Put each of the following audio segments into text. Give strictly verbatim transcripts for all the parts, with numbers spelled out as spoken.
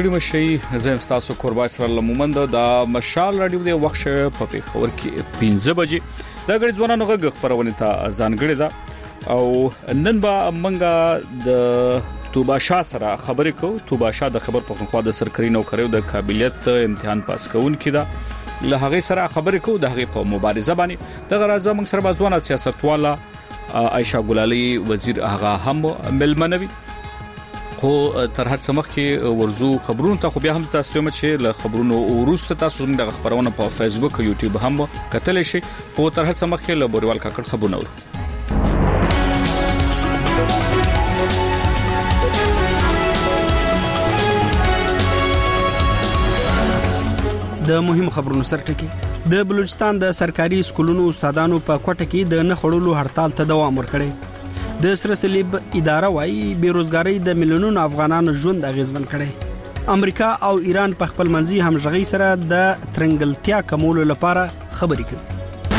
ستړي مشي زم تاسو قربای سره لمومند د مشال رادیو د وخت په پیښور کې پنځه بجې د غړي ځوانانو غږ خبرونه ته ځانګړي ده او نن به منګه د توبا شاه سره خبرې کوو. توبا شاه د خبر پښتونخوا د سرکاري نوکریو د قابلیت امتحان پاس کوونکی ده. له هغه سره خبرې کوو د هغه په مبارزه باندې. د غرازه موږ سره ځوان سیاستواله عائشہ ګلالي وزیر هغه هم ملمنوي. خو تر هر څه مخکې ورزو خبرونو ته خو بیا هم تاسو ته چې له خبرونو وروسته تاسو موږ د خبرونه په فیسبوک او یوټیوب هم کتلی شئ. خو تر هر څه مخکې له بوریوال کاکړ خبرونه ورو. د مهم خبرونو سرټکی د بلوچستان د سرکاري سکولونو استادانو په کوټه کې د نه خړولو هړتال ته دوام ورکړي. د سره صلیب اداره وايي بیروزګاری د میلیونونو افغانانو ژوند اغیزمن کړي. امریکا او ایران په خپل منځي همغږي سره د ترنګلتیا کمولو لپاره خبرې کوي.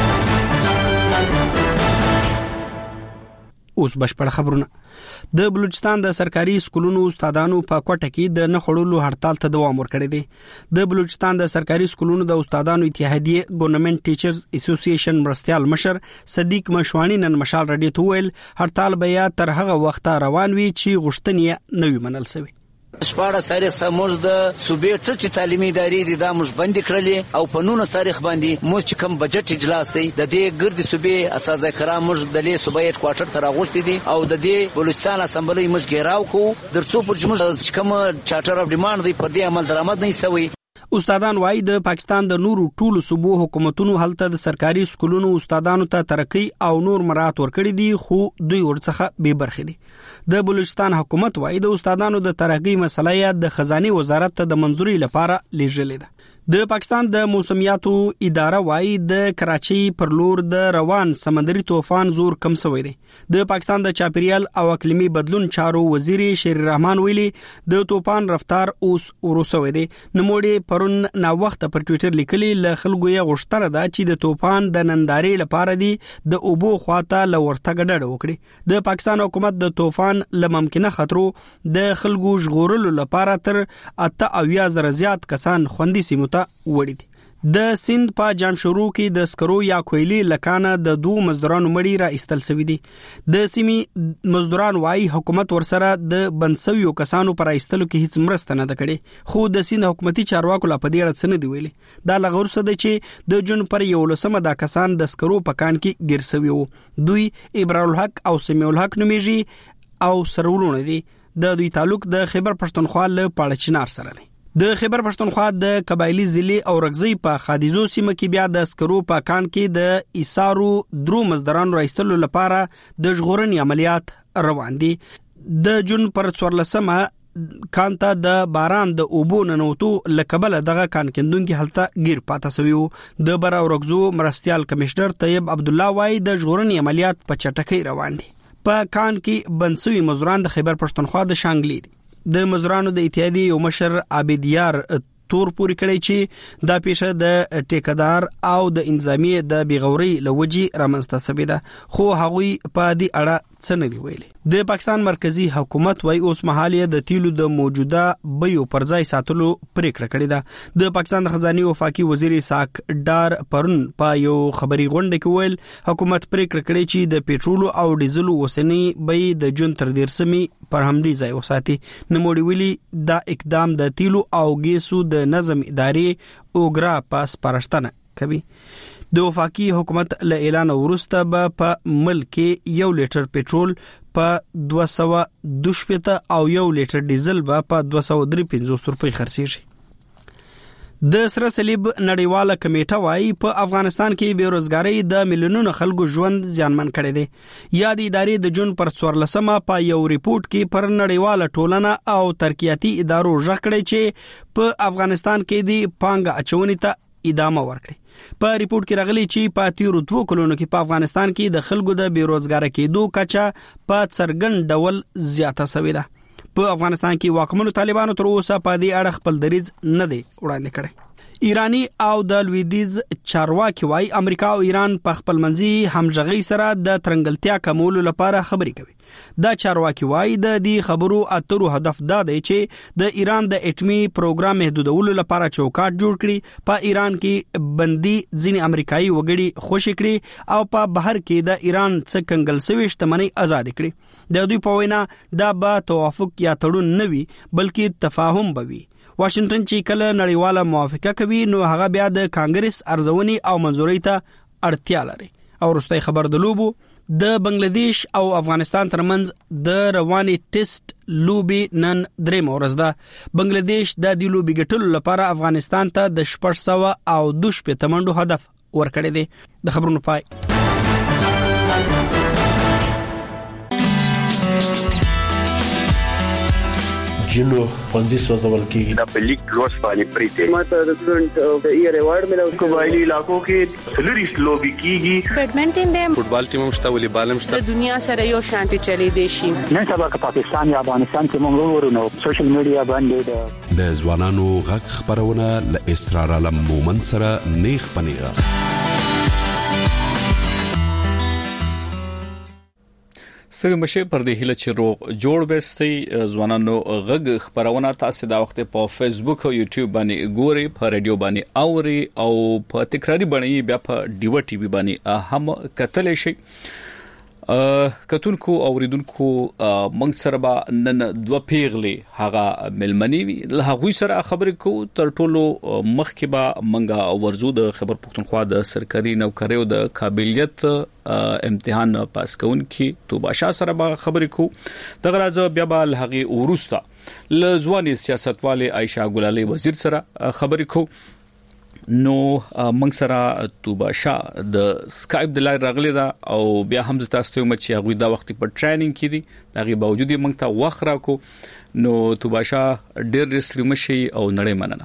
اوس بشپړ خبرونه. د بلوچستان د سرکاري سکولونو استادانو په کوټه کې د نه خړولو هړتال ته دوام ورکړی دی. د بلوچستان د سرکاري سکولونو د استادانو اتحادیه ګورنمنت ټیچرز اسوسییشن مرستيال مشر صدیق مشوانی نن مشال رادیو ته ویل هړتال بیا تر هغه وخت روان وي چې غوښتنې نوې منل شوی. شپاړس تاریخ سموږ د صوبې څه چې تعلیمي ادارې دي دا موږ بندي کړلې او په نولس تاریخ باندې موږ چې کوم بجټ اجلاس دی د دې ګردي صوبې اساتذه کرام موږ د لې صوبې هډ کوارټر ته راغوښتي دي او د دې بلوچستان اسمبلی موږ ګیراو کو درڅو پر موږ کوم چارټر اف ډیماند دی پر دې عمل درآمد نه شوی. استادان وايي د پاکستان د نورو ټولو صوبو حکومتونو هلته د سرکاري سکولونو استادانو ته ترقی او نور مرات ورکړي دي خو دوی ورڅخه به برخې دي. د بلوچستان حکومت وايي د استادانو د ترقی مسله د خزانه وزارت ته د منځوري لپاره لیږلې ده. د پاکستان د موسمیاتو اداره وايي د کراچي پر لور د روان سمندري طوفان زور کم شوی دی. د پاکستان د چاپیریال او اقلیمي بدلون چارو وزیر شیر رحمان ویلي د طوفان رفتار اوس ورسوي دی. نموړي پرون نا وخت پر ټوئیټر لیکلي ل خلکو یې غوښتنه ده چې د طوفان د نندارې لپاره دی د اوبو خواته لورتګ ډډه وکړي. د پاکستان حکومت د طوفان لممکنه خطرو د خلکو ژغورلو لپاره تر اته اویا زره زیات کسان خوندي سیمو ته وړي دي. د سند په جام شروع کې د سکرو یا کویلی لکانه د دوه مزدورانو مړی را ایستل شوی دي. د سیمې مزدوران وايي حکومت ورسره د بنسویو کسانو پر ایستلو کې هیڅ مرسته نه کړې خو د سند حکومتي چارواکو لا په دې اړه څه نه دی ویلي. دا لغور څه دی چې د جون پر یو لسمه د کسان د سکرو په کان کې ګیر شوی وو. دوی ابرار الحق او سمیع الحق نومیږي او سرورونه دي. د دوی تعلق د خیبر پښتونخوا له پاړه چنار سره دی. د خیبر پښتونخوا د قبایلی ضلع او رغزی په خادیزو سیمه کې بیا د سکرو په کان کې د ایثارو درو مزدورانو راایستلو لپاره د ژغورنې عملیات روان دي. د جون پر څوارلسمه کانته د باران د اوبو ننوتو لکبل دغه کان کندونکو حالت گیر پاتې شوی. د برا ورغزو مرستيال کمشنر طیب عبد الله وايي د ژغورنې عملیات په چټکۍ روان دي. په کان کې بنسوي مزدوران د خیبر پښتونخوا د شانګلی دي. د مزدورانو د اتحادیې یو مشر عابدیار تور پوری کړی چې دا پیښه د ټیکدار او د انظامی د بیغوري لوجي رامنځته شوې ده خو هغوی په دې اړه څه نه دی ویلي. د پاکستان مرکزی حکومت وايي اوس مهاله د تیلو د موجوده بیو پر ځای ساتلو پریکړه کړې ده. د پاکستان د خزاني وفاقي وزیر ساک ډار پرون په یو خبري غونډه کې ویل حکومت پریکړه کړې چې د پېټرول او ډیزل وسنی بې د جون تر دیرسمي پر همدي ځای وساتي. نموړي ویلي دا اقدام د تیلو او ګیسو د نظم ادارې اوګرا پاس پرشتنه کوي. د وفاقي حکومت له اعلان وروسته به په ملک یو لیټر پېټرول په دوه سوه دوه شپېته او یو لیټر ډیزل به په دوه سوه درې پنځوس روپۍ خرڅیږي. د سره صلیب نړیواله کمیټه وايي په افغانستان کې بیروزګاری د میلیونونو خلکو ژوند زیانمن کړي دي. یا د ادارې د جون پر څوارلسمه په یو ریپورت کې پر نړیواله ټولنه او ترقیاتي ادارو ژغ کړي چې په افغانستان کې د پانګه اچونې ته ادامه ورکړي. په ریپورت کې راغلي چې په تیرو دوه کلونو کې په افغانستان کې د خلکو د بیروزګار کېدو کچه په څرګند ډول زیاته شوې ده. په افغانستان کې واکمنو طالبانو تر اوسه په دې اړه خپل دریځ نه دی وړاندې کړی. ایرانی او د لویدیز چارواکي وايي امریکا او ایران په خپل منځي همغږي سره د ترنګلتیا کمولو لپاره خبرې کوي. دا چارواکي وايي د دې خبرو اترو هدف دا دی چې د ایران د اټومي پروګرام محدودولو لپاره چوکاټ جوړ کړي، په ایران کې بندي ځینې امریکایي وګړي خوشي کړي او په بهر کې د ایران څخه کنګل شوی شتمنۍ آزاد کړي. د دوی په وینا دا به توافق یا تړون نه وي بلکې تفاهم به وي. واشنگټن چې کله نړیواله موافقه کوي نو هغه بیا د کانګرس ارزونې او منځوري ته اړتیا لري. او وروستي خبر د لوبو د بنگلاديش او افغانستان ترمنځ د رواني ټیسټ لوبي نن درې مورز ده. بنگلاديش د دې لوبي ګټلو لپاره افغانستان ته د شپږ سوه او دوه شپږ تمنډو هدف ورکړی دی. د خبرونو پای. جنو پنځه سوځول کېږي د پلیک لوس باندې پریته ماته د سټوډنټ د ایئر ایوارډ ملو قبایلی علاقو کې سلریس لوبي کیږي. بیډمنټن د فوټبال ټیم مشته ولې بالم شته د دنیا سره یو شانتي چلی دی شي. نن سبا که پاکستان یا افغانستان کې موږ ورونو سوشل میډیا باندې د ځوانانو غږ خبرونه ل اسرار علم مومن سره نیخ پنیغه. ستړي مشه پر دې هله چې روغ جوړ وستي ځوانانو غږ خبرونه تاسو دا وخت په فیسبوک او یوټیوب باندې ګوري، په رادیو باندې اوري او په تکراری باندې بیا په ډیو ټي وي باندې هم کتل شي. کتونکو اوریدونکو منګ سره به نن دوه پیغلې هغه ملمنی وی له هغه سره خبرې کو. تر ټولو مخکې به منګه ورزو د خبر پښتونخوا د سرکاري نوکریو د قابلیت امتحان پاس کونکي توباشا سره به خبرې کو. دغه راځه بیا به هغه ورسته لزواني سیاستوالي عائشہ ګلالي وزیر سره خبرې کو. نو منګ سره توباشا د سکایپ د لای راغلی دا او بیا هم تاسو ته مچ هغه دا وخت په ټریننګ کې دي دغه باوجود منګ ته وخت راکو. نو توباشا ډېر رسلم شي او نړۍ مننه.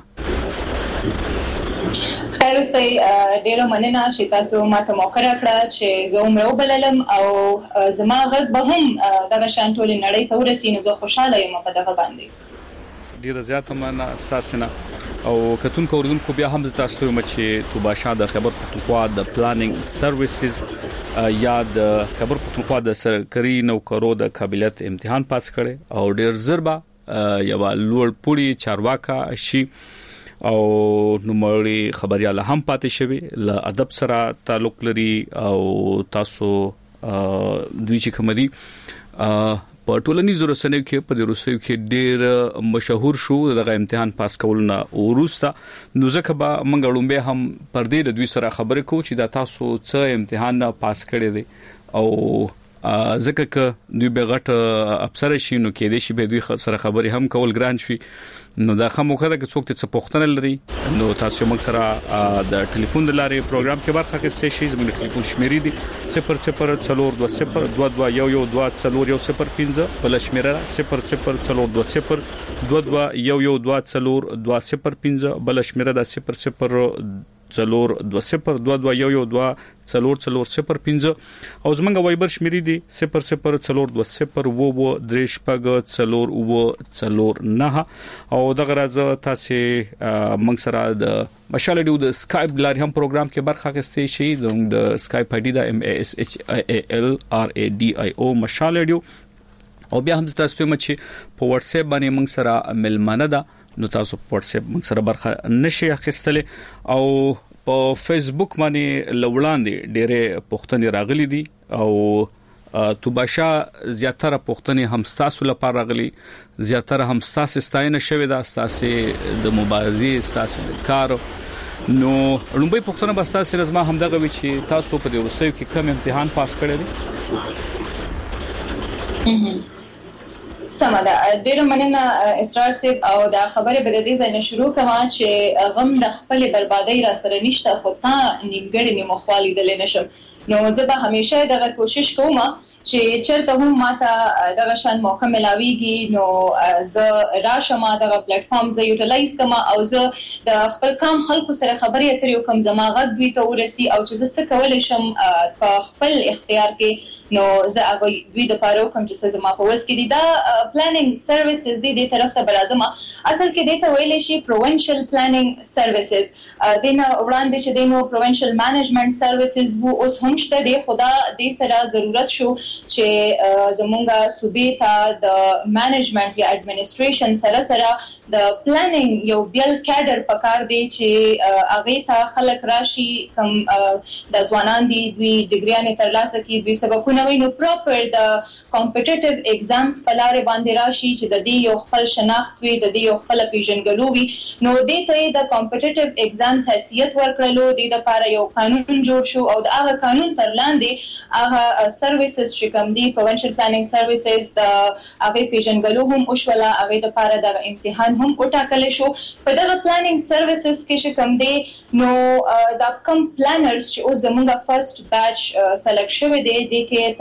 خیر اوسئ، ډېر مننه چې تاسو ماته موقع راکړه چې زه عمره وبللم او زما غږ به هم دغه شان ټول نړۍ ته ورسي. نو زه خوشاله یم په دغه باندې. ډیره زیاته مننه ستاسو نه. او کتونکو اوریدونکو بیا هم تاسو ته مچ توباشا د خبر پښتونخوا د پلانینګ سرویسز یا د خبر پښتونخوا د سرکاري نوکرو د قابلیت امتحان پاس کړي او ډیر زربا یو لوړ پوړي چارواکا شي او نوموړي خبرياله هم پاتې شوی ل ادب سره تعلق لري. او تاسو دوی چې کومدي په ټولنیزو رسنیو کې په دې رسنیو کې ډېر مشهور شو دغه امتحان پاس کول نه ورسته. نو ځکه به موږ لومبه هم پر دې د دوی سره خبرې کوو چې دا تاسو څه امتحان پاس کړی دی او ځکه ک دوی به غټ افسر شي نو کې دې شي به دوی سره خبرې هم کول ګران شي. نو دا خموخه د څوک ته پوښتنه لري نو تاسو موږ سره د ټلیفون د لارې پروګرام کې برخه کې شي. زموږ ټلیفون شمیرې دي صفر صفر څلور دوه صفر دوه دوه یو یو دوه څلور یو صفر پنځه بل شمیره صفر صفر څلور دوه صفر دوه دوه یو یو دوه څلور دوه صفر پنځه بل شمیره د صفر صفر څلور دوه صفر دوه دوه یو یو دوه څلور څلور صفر پنځه او زمونږ وایبر شمیرې دي صفر صفر څلور دوه صفر و و درې شپږ څلور و څلور نه. او دغه راځه تاسو موږ سره د مشال ډیو د سکایپ لاري هم پروګرام کې برخه اخیستئ شي. د سکایپ آی ډي دا ام ا اس اچ ا ال ار ا ډي آی او مشال ډیو. او بیا هم تاسو ته مچ په واتس اپ باندې موږ سره ملمنه ده. نو تاسو په واتس اپ موږ سره برخه نشي اخیستلې او په فیسبوک باندې لوړاندې ډېرې پوښتنې راغلي دي او توباشا زیاتره پوښتنې هم تاسو لپاره راغلي، زیاتره هم تاسو ستاینه شوې ده تاسو د مبارزې تاسو د کار. نو لومبي پوښتنه به تاسو رزما هم دغه وی چې تاسو په دې ورستیو کې کوم امتحان پاس کړی دی؟ سمه ده، ډیره مننه اسرار صاحب. او دا خبره به د دې ځای نه شروع کوم چې غم د خپل بربادۍ را سره نشته خو تا نیمګړی نیمخوالي دل نشم. نو زه به همیشه دغه کوشش کوم چې چرته هم ماته دغه شان موقع ملاويږي نو زه راشم دغه پلیټ فارم زه یوټیلایز کوم او زه د خپل کام خلکو سره خبرې اترې وکم زما غږ دوی ته ورسي او چې زه څه کولای شم په خپل اختیار کې نو زه هغه دوی د پاره کوم چې زما په وس کې دي دا پلانینګ سرویسز دي د طرف ته برازم اصل کې د ته ویل شي پروینشل پلانینګ سرویسز دینه وړاندې چې دینو پروینشل مانجمنت سرویسز وو اوس هم شته د خدا د سره ضرورت شو چې زمونږه صوبې ته د مانجمنت یا اډمنستریشن سره سره د پلانینګ یو بیل کډر پکار دی چې هغه ته خلک راشي کوم د ځوانان دي دوی ډیګریانه ترلاسه کوي دوی سبقونه ویني پراپر د کمپټیټیو ایگزامز په لار باندې راشي چې د دې یو خپل شناخت وي د دې یو خپل پیژنګلو وي نو د ته د کمپټیټیو ایگزامز حیثیت ورکړلو د لپاره یو قانون جوړ شو او د هغه قانون تر لاندې هغه سرویسز چې کوم دي پروینشل پلانینګ سرویسز د هغه پیژنګلو هم او شولا هغه د لپاره د امتحان هم وټاکل شو په دغه پلانینګ سرویسز کې چې کوم دي نو د کم پلانرز چې او زموږه فرست بیچ سلیکټ شوی دی د کې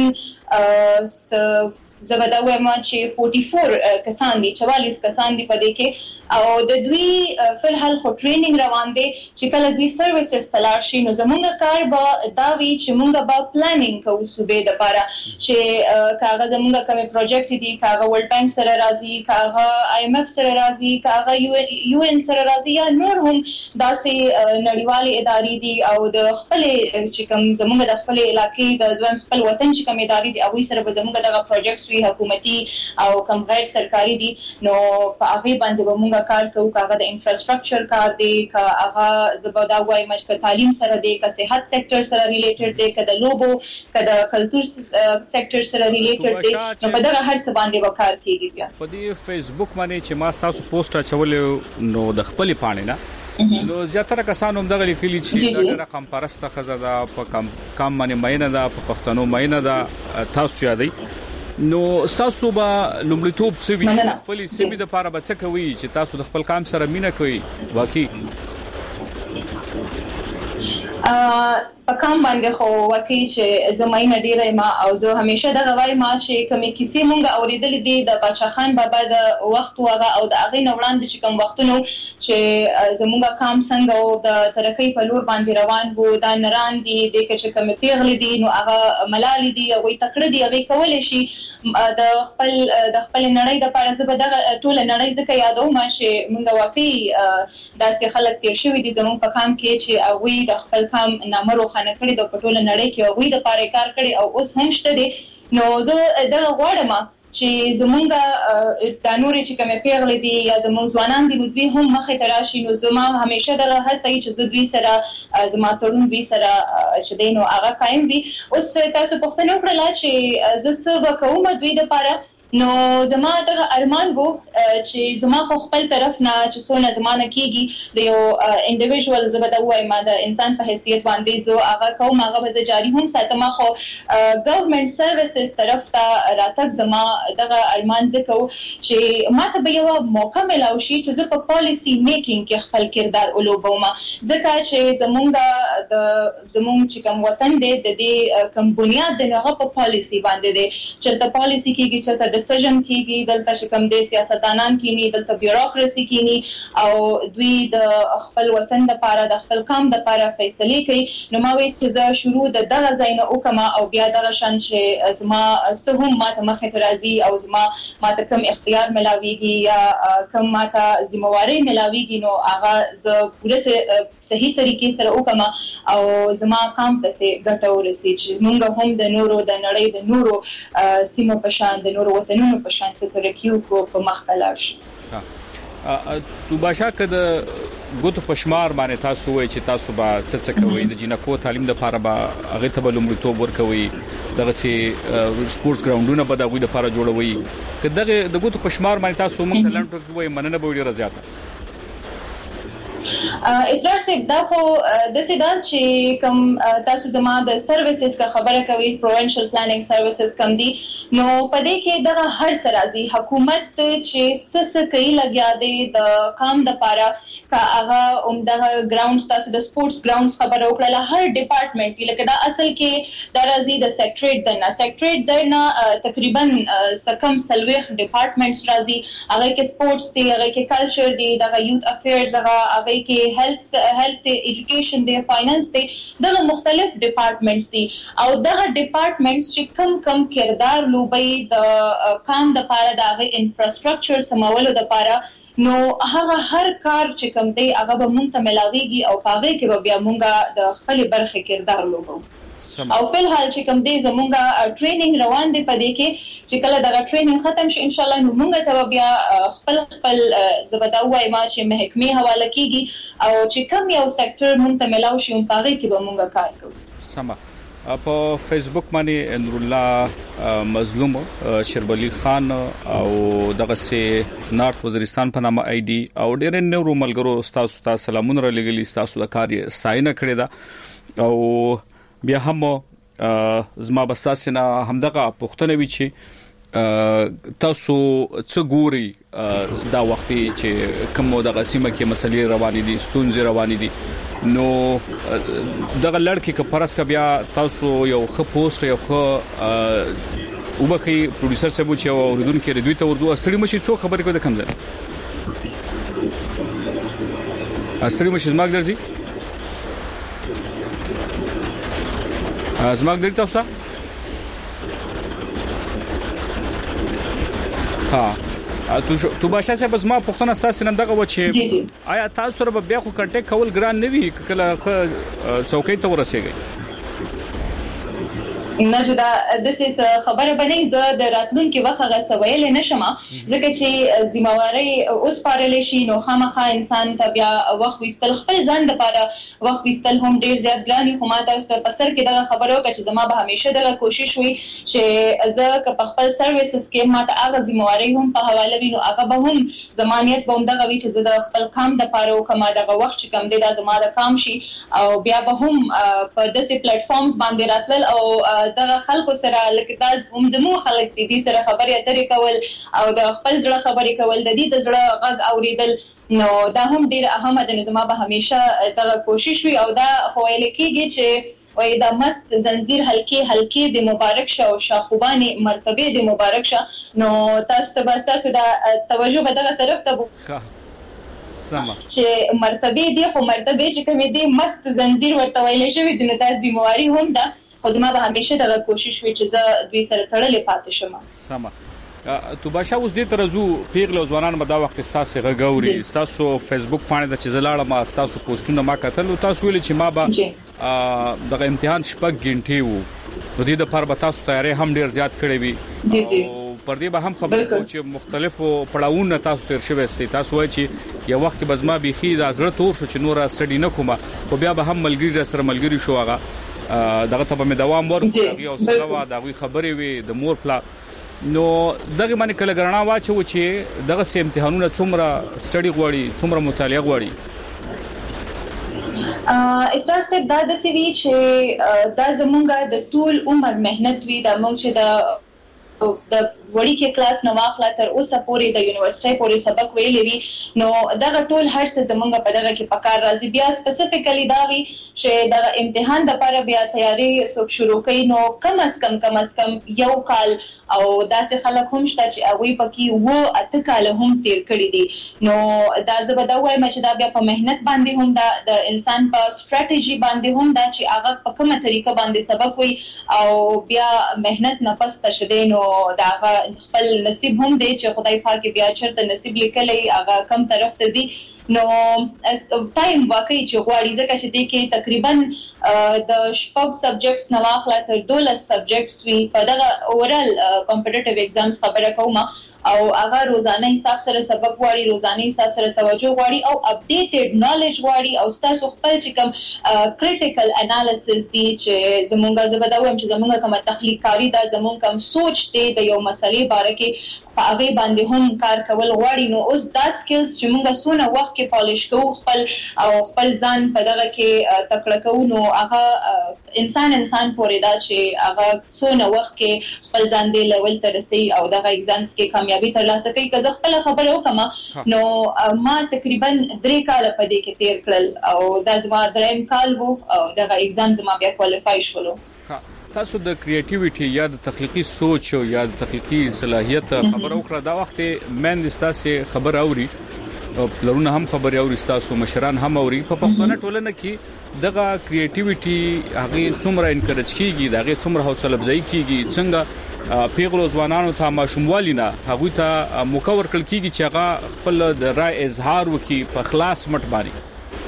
تقریبا زبدا وایم چې چوالیس کسان دي چوالیس کسان دي په دې کې او د دوی فل حال خو ټریننګ روان دي چې کله دوی سرویسز تلار شي نو زمونږ کار به دا وی چې مونږ به پلانینګ کوو صوبې د لپاره چې کاغذ زمونږ کوم پروجیکټ دي کاغذ ورلد بانک سره راځي کاغذ آی ایم ایف سره راځي کاغذ یو ان سره راځي یا نور هم داسې نړیوالې ادارې دي او د خپل چې کوم زمونږ د خپل علاقې د ځوان خپل وطن چې کوم ادارې دي او سره به زمونږ دغه پروجیکټ وی حکومتي او کم غیر سرکاري دي نو په هغه باندې به موږ کار کوو کاغه د انفراستراکچر کار دی کا هغه زبدا وای مشک تعلیم سره دی کا صحت سېکټر سره ریلیټډ دی کا د لوبو کا د کلچر سېکټر سره ریلیټډ دی نو په دغه هر څه باندې وکړ کیږي بیا په دې فیسبوک باندې چې ما تاسو پوسټ اچول نو د خپل پاڼې نه نو زیاتره کسانو هم دغه لیکلي چې د رقم پرسته خزاده په کم کم باندې مینه ده په پښتنو مینه ده تاسو یادې نو تاسو به لومړیتوب څه وی خپل سیمې د لپاره به څه کوي چې تاسو د خپل کام سره مینه کوي واقعي په کام باندې خو واقعي چې زماینه ډیره ما او زه همیشه د غوای ما چې کمی کیسې مونږ اوریدلې دي د بادشاہ خان بابا د وخت وغه او د اغې نوړان چې کوم وختونو چې زمونږ کام څنګه او د ترقۍ په لور باندې روان وو دا نران دي د چې کوم پیغلې دي نو هغه ملال دي او تکړه دي هغه کولای شي د خپل د خپل نړۍ د لپاره زه به د ټول نړۍ ځکه یادوم چې مونږ واقعي داسې خلک تیر شوی دي زمونږ په کام کې چې هغه د خپل کام نامرو خانه کړی د پټوله نړۍ کې هغه د پاره کار کړی او اوس هم شته دي نو زه د غواړم چې زمونږه د نورې چې کومه پیغلې دي یا زمونږ ځوانان دي نو دوی هم مخې ته راشي نو زما همیشه د هڅه چې زه دوی سره زما تړون دوی سره چې دینو هغه قائم وي اوس تاسو پوښتنه وکړه چې زه څه وکوم دوی د پاره نو زما دغه ارمان وو چې زما خو خپل طرف نه چې څونه زمانه کیږي د یو انډیویډوال زبده وای ما د انسان په حیثیت باندې زه هغه کوم هغه به جاری هم ساتم خو ګورنمنت سرویسز طرف ته راتګ زما دغه ارمان زکو چې ماته به یو موقع ملاوي شي چې زه په پالیسی میکینګ کې خپل کردار ولوبوم ځکه چې زمونږ د زمونږ چې کوم وطن دی د دې کوم بنیاد د هغه په پالیسی باندې دی چې د پالیسی کېږي چې ډیسیژن کیږي دلته چې کوم د سیاستدانان کینی دلته بیوروکراسي کینی او دوی د خپل وطن د لپاره د خپل قوم د لپاره فیصله کوي نو ما وی چې زه شروع د دغه ځای نه وکما او بیا دغه شان چې زما سه هم ماته مخه ترازی او زما ماته کوم اختیار ملاويږي یا کوم ماته ذمہواری ملاويږي نو هغه زه پوره صحیح طریقې سره وکما او زما قوم ته ګټه ورسي چې موږ هم د نورو د نړۍ د نورو سیمو په شان د نورو وطنونو په شان ته ترکیو کو په مخکلار شي تو باشا کده ګوتو پشمار باندې تاسو وای چې تاسو به څه څه کوي د جنکو تعلیم د لپاره به هغه ته لومړیتوب ورکوي دغه سي سپورتس ګراوندونه به د هغه لپاره جوړوي کله د ګوتو پشمار باندې تاسو موږ ته لنډو کوي مننه به ډیره زیاته اسرار صاحب دا خو د سیدا چې کوم تاسو زما د سرویسز کا خبره کوي پروینشل پلانینګ سرویسز کوم دي نو پدې کې دغه هر سرازي حکومت چې سس کوي لګیا دی د کام د پاره کا هغه عمدغه ګراوندز تاسو د سپورتس ګراوندز خبره وکړه هر ډپارټمنټ لکه دا اصل کې د راځي د سیکریټری د سیکریټری د تقریبا سکم سلويخ ډپارټمنټس راځي هغه کې سپورتس دی هغه کې کلچر دی دغه یوث افیرز هغه هغه کې هیلث هیلث ایجوکیشن دی فاینانس دی دغه مختلف ډپارټمنټس دي او دغه ډپارټمنټس چې کم کم کردار لوبي د کام د پاره دغه انفراستراکچر سمولو د پاره نو هغه هر کار چې کم دی هغه به مونږ ته ملاويږي او پاغه کې به بیا مونږه د خپل برخه کردار لوبو او فل حال چې کوم دی زمونږه ټریننګ روان دی پدې کې چې کله دا ټریننګ ختم شي ان شاء الله نو مونږ ته بیا خپل خپل زبدا وای ما چې محکمه حواله کیږي او چې کوم یو سېکټر مونږ ته ملاوي شي په هغه کې به مونږه کار کوو. سم په فیسبوک باندې نور الله مظلوم شربلی خان او دغه سي نارت وزیرستان په نامه آی ډي او ډېر نورو ملګرو تاسو ته سلامونه را لګلی تاسو د کار ستاینه کړې ده او بیا هم زما بستاسنه همدغه پښتنه وی چې تاسو څه ګوري دا وخت چې کوم دغه سیمه کې مسلې روانې دي ستونزې روانې دي نو دغه لړکی که پرس کا بیا تاسو یو خ پوسټ یو خ وبخي پروډوسر صاحب چې اوریدونکو کې دوی ته ورځو استړي مشي څو خبرې کوي د کم ځای استړي مشي زما ګرځي ازماګ دې تاسو ها تو تو باشه صاحب زما پښتنه اساس نن دغه و چې آیا تاسو سره بیا خو کنټیکټ کول ګران نه وی کله څوکۍ ته ورسېږي نجدا د څه خبره بنې ز د راتلونکو وخت غسویل نشم ځکه چې ذمہواری اوس پارل شي نو خامخا انسان ته بیا وخت وستل خپل ځان لپاره وخت وستل هم ډیر زیات ګراني خو ماته اوس په سر کې دغه خبره وکړه چې زما به همیشه دغه کوشش وي چې زه که په خپل سرویسز کې ماته هغه ذمہواری هم په حواله وینم هغه به هم ضمانت به هم دغه وی چې زه د خپل کام د پاره وکم دغه وخت چې کم دی دا زما د کام شي او بیا به هم په داسې پلیټ فارمز باندې راتل او دغه خلکو سره لکه تاسو هم زمو خلک دي دي سره خبرې اترې کول او د خپل ځړه خبرې کول د دې د ځړه غږ اوریدل نو دا هم ډیر اهمه ده نظام به همیشه دغه کوشش وي او دا خو ویل کېږي چې وای دا مست زنجیر حلقې حلقې د مبارک شه او شاخوبانی مرتبه د مبارک شه نو تاسو ته بس تاسو دا توجه به دغه طرف ته سما چې مرتبه دي خو مرتبه چې کوم دي مست زنجیر ورته ویل شوی د نو تاسو ذمہواری هم ده خو زما به همیشه دغه کوشش وي چې زه دوی سره تړلې پاتې شم. سما تو باشه اوس دې ترزو پیغله ځوانان مدا وخت ستاسو غووري ستاسو فیسبوک باندې د چزلاړه ما ستاسو پوسټونه ما کتل او تاسو ویل چې ما به دغه امتحان شپږ غنټې وو نو دې د پر به تاسو تیاری هم ډیر زیات کړی وي جی جی پر دې به هم خبر کو چې مختلفو پړاوونه تاسو تیر شوي سي تاسو وایي چې یو وخت بزما بيخي د ازړه تور شو چې نور سټډي نه کومه خو بیا به هم ملګری سره ملګری شو هغه دغه ته په دوام ورکړي او سره دا خبرې وي د مور پلا نو دغه باندې کله ګرنا واچو چې دغه سه امتحانونه څومره سټډي غوړي څومره مطالعه غوړي اسرار صاحب دا د سی وی چې دا زمونږه د ټول عمر مهنت وی د مونږ چې د د وړي کې کلاس نو واخلا تر اوسه پورې د یونیورسيټي پورې سبق ویلې وی نو دغه ټول هر څه زمونږ په دغه کې پکار راځي بیا سپیسیفیکلی دا وی چې د امتحان د لپاره بیا تیاری سوک شروع کړي نو کم از کم کم از کم یو کال او داسې خلک هم شته چې هغه پکې وو اته کال هم تیر کړی دي نو دا زبده وایم چې دا بیا په مهنت باندې هم دا د انسان په ستراتیژي باندې هم دا چې هغه په کومه طریقه باندې سبق وي او بیا مهنت نه پس تشدي نو دا خپل نصیب هم دی چې خدای پاک بیا چرته نصیب لیکلی هغه کم طرف ته زی نو ټایم واقعي چې غواړي ځکه چې د کې تقریبا د شپږ سبجیکټس نو اخلا تر دولس سبجیکټس وی په دغه اورال کمپټیټیو ایگزامز خبره کوم او هغه روزانه حساب سره سبق غواړي روزانه حساب سره توجه غواړي او اپډیټډ نالج غواړي او تاسو خپل چې کوم کریټیکل انالیسس دی چې زمونږه زبده وایم چې زمونږه کوم تخلیق کاری دا زمونږ کوم سوچ دی کې د یو مسلې باره کې په هغه باندې هم کار کول غواړي نو اوس دا سکلز چې موږ سونه وخت کې پالیش کوو خپل او خپل ځان په دغه کې تکړه کوو نو هغه انسان انسان پورې دا چې هغه سونه وخت کې خپل ځان دی لیول ته رسي او دغه ایگزامز کې کامیابی ترلاسه کوي که زه خپل خبره وکم نو ما تقریبا درې کال په دې کې تیر کړل او دا زما دریم کال وو او دغه ایگزام زما بیا کوالیفای شولو. تاسو د کریټیویټي یا د تخلیقي سوچ یا د تخلیقي صلاحیت خبر او کړه دا وخت من دستاسه خبر اوري لرونه هم خبر اوري تاسو مشران هم اوري په پښتون ټولنه کې دغه کریټیویټي هغه څومره انکریج کیږي دغه څومره حوصله افزایی کیږي څنګه پیغلو ځوانانو ته ماشوموالینا هغه ته مکور کړ کیږي چې هغه خپل د رائے اظهار وکي په خلاص مټ باندې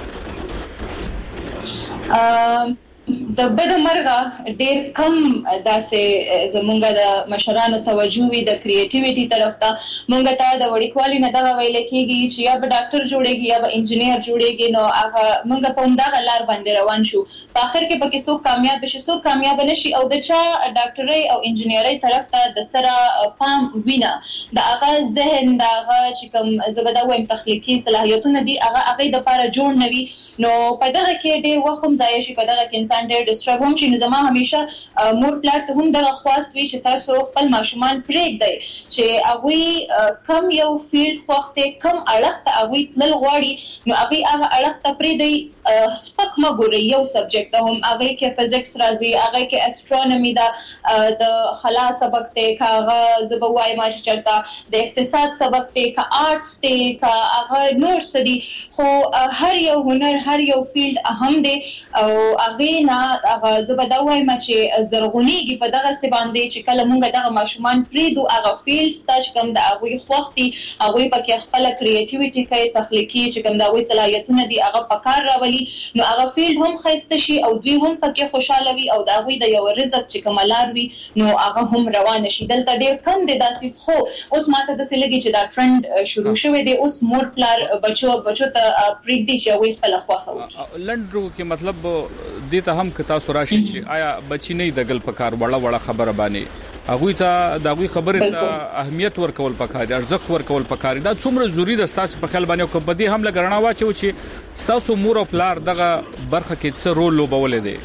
د بدمرغه ډیر کم داسې زمونږ د مشرانو توجه وي د کریټیویټي طرف ته مونږ ته د وړیکوالي نه دا ویل کېږي چې یا به ډاکټر جوړيږي یا به انجینیر جوړيږي نو هغه مونږ په همدغه لار باندې روان شو په اخر کې پکې څوک کامیاب شي څوک کامیاب نشي او د چا ډاکټرۍ او انجینیرۍ طرف ته د سره پام وینا د هغه ذهن د هغه چې کوم زبده وایم تخلیقي صلاحیتونه دي هغه هغه د لپاره جوړ نوي نو په دغه کې ډیر وخت هم ځای شي په دغه کې انسان ډېر ډسټرب هم شي نو زما همیشه مور پلار ته هم دغه خواست وي چې تاسو خپل ماشومان پرېږدئ چې هغوی کم یو فیلډ خوښته کم اړخ ته هغوی تلل غواړي نو هغوی هغه اړخ ته پرېږدئ سپک ما ګورئ یو سبجیکټ هم هغه کې فزکس راځي هغه کې استرونومي دا د خلا سبق ته کاغه زبو وایم چې چرته د اقتصاد سبق ته کا آرټس ته کا هغه نور سدي خو هر یو هنر هر یو فیلډ اهم دی او هغه نه هغه زبدا وایم چې زرغونیږي په دغه سی باندې چې کله مونږ دغه ماشومان پریدو هغه فیلډ ستاج کوم د هغه خوختي هغه پکې خپل کریټیویټي کوي تخلیقي چې کوم د هغه صلاحیتونه دي هغه پکار راولي نو هغه فیلډ هم خسته شي او دوی هم پکې خوشاله وي او د هغه د یو رزق چې کمالار وي نو هغه هم روان شي دلته ډیر کم دي داسې خو اوس ماته د سلګي چې دا ټرند شروع شوی دی اوس مور پلار بچو بچو ته پریږدي چې وي خپل خوخه وي لندرو کې مطلب دې ته هم که تاسو راشي چې آیا بچی نه دګل پکار وړه وړه خبره باندې هغه ته دغه خبره ته اهمیت ورکول پکار ارزښت ورکول پکار دا څومره ضروری ده تاسو په خیال باندې او په دې هم لګرنا واچو چې تاسو مور او پلار دغه برخه کې څه رول لوبول دي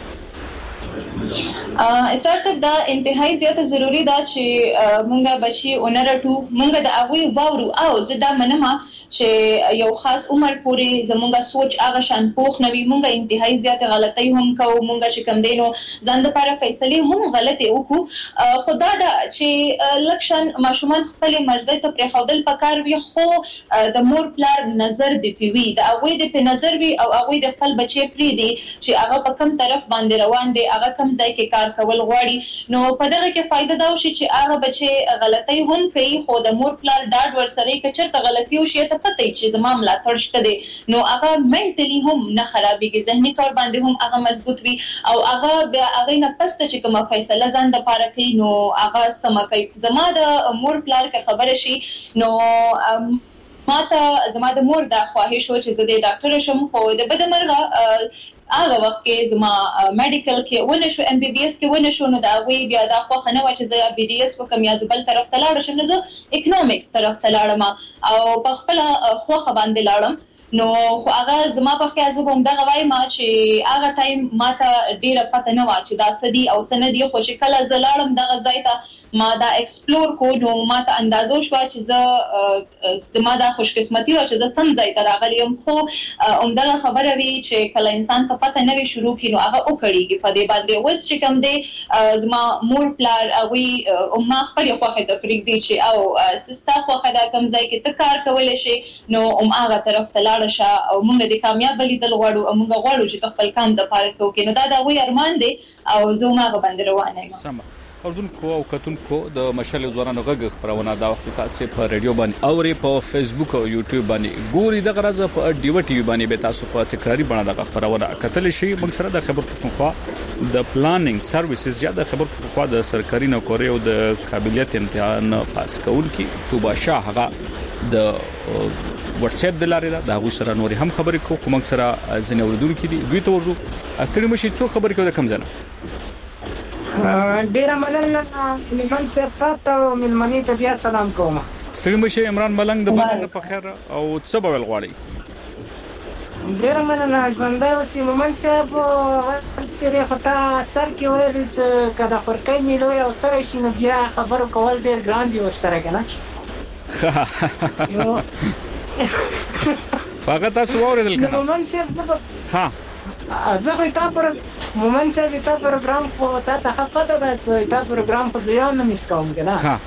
استاد صاحب دا انتهایی زیاته ضروری ده چې مونږه بچي اونرټو مونږه د هغه واورو او زه دا منم چې یو خاص عمر پورې زمونږه سوچ هغه شان پوخ نوي مونږه انتهایی زیاته غلطي هم کوو مونږه چې کم دینو ځان د لپاره فیصله هم غلطي وکړو خدا دا چې لکشن ماشومان خپل مرزه ته پر خودل پکار وي خو د مور پلار نظر دی پیوي د هغه د په نظر وي او هغه د خپل بچي پری دي چې هغه په کم طرف باندې روان دي هغه کم ځای کې کار کول غواړي نو په دغه کې فائدہ دا وشي چې هغه بچي غلطي هم کوي خو د مور پلار ډاډ ورسره کې چرته غلطي وشي ته پته چې زما ملاتړ شته دي نو هغه منټلی هم نه خرابېږي ذهني تور باندې هم هغه مضبوط وي او هغه بیا هغه نه پسته چې کومه فیصله ځان د پاره کوي نو هغه سم کوي زما د مور پلار کې خبره شي نو ماته زما د مور د خواهش و چې زه د ډاکټر شم خو د بدمرغه هغه وخت کې زما میډیکل کې ونه شو ام بي بي اس کې ونه شو نو دا وی بیا دا خو خنه و چې زه بي ډي اس وکم یا زبل طرف ته لاړ شم نو زه اکونومکس طرف ته لاړم او په خپل خو خباندې لاړم نو خو هغه زما په خیال زه هم دغه وایم چې هغه ټایم ماته ډیره پته نه و چې دا سدي او سندي خو چې کله زلاړم دغه ځای ته ما دا ایکسپلور کو نو ماته اندازو شو چې زه زما دا خوش قسمتي و چې زه سم ځای ته راغلم خو همدغه خبره وی چې کله انسان ته پته نه وي شروع کینو هغه وکړيږي په دې باندې وس چې کوم دی زما مور پلار اوی او ما خپل خوخه ته پریږدي چې او سستا خوخه دا کوم ځای کې ته کار کولای شي نو ام هغه طرف ته لاړ او مونږ د کامیاب لیدل غواړو او مونږ غواړو چې خپل کام د پارسو کې نو دا دا وی ارمان دی او زه ما باندې روانه یم سم اردوونکو او کتونکو د مشال ځوانانو غږ خبرونه دا وخت تاسو په رادیو باندې او ری په فیسبوک او یوټیوب باندې ګوري د غرض په ډیو ټي وی باندې به تاسو په تکراری بڼه د خبرونه کتل شي موږ سره د خبر پښتونخوا د پلانینګ سرویسز یا د خبر پښتونخوا د سرکاري نوکری او د قابلیت امتحان پاس کول کی توبه شاه هغه د واتس اپ د لارې دا غو سره نوري هم خبرې کو کوم سره ځنه وردون کې دي دوی ته ورزو استړي مشي څو خبرې کو د کم ځنه ډیره مننه ملمن صاحب تاسو ملمنې ته بیا سلام کوم. ستړي مشه عمران ملنګ د بدن په خیر او څه به ول غواړي؟ ډیره مننه ژوندۍ اوسې ملمن صاحب. پرې خطا سر کې ویل چې کله فرقې میلو او سره شي نو بیا خبرو کول ډیر ګران دي ورسره کنه. فقط تاسو واورېدل کنه ملمن صاحب. ها زه تا پر مومن صاحب تا پروګرام په تا ته خپته ده چې تا پروګرام په ځای نه مس کوم کنه. ها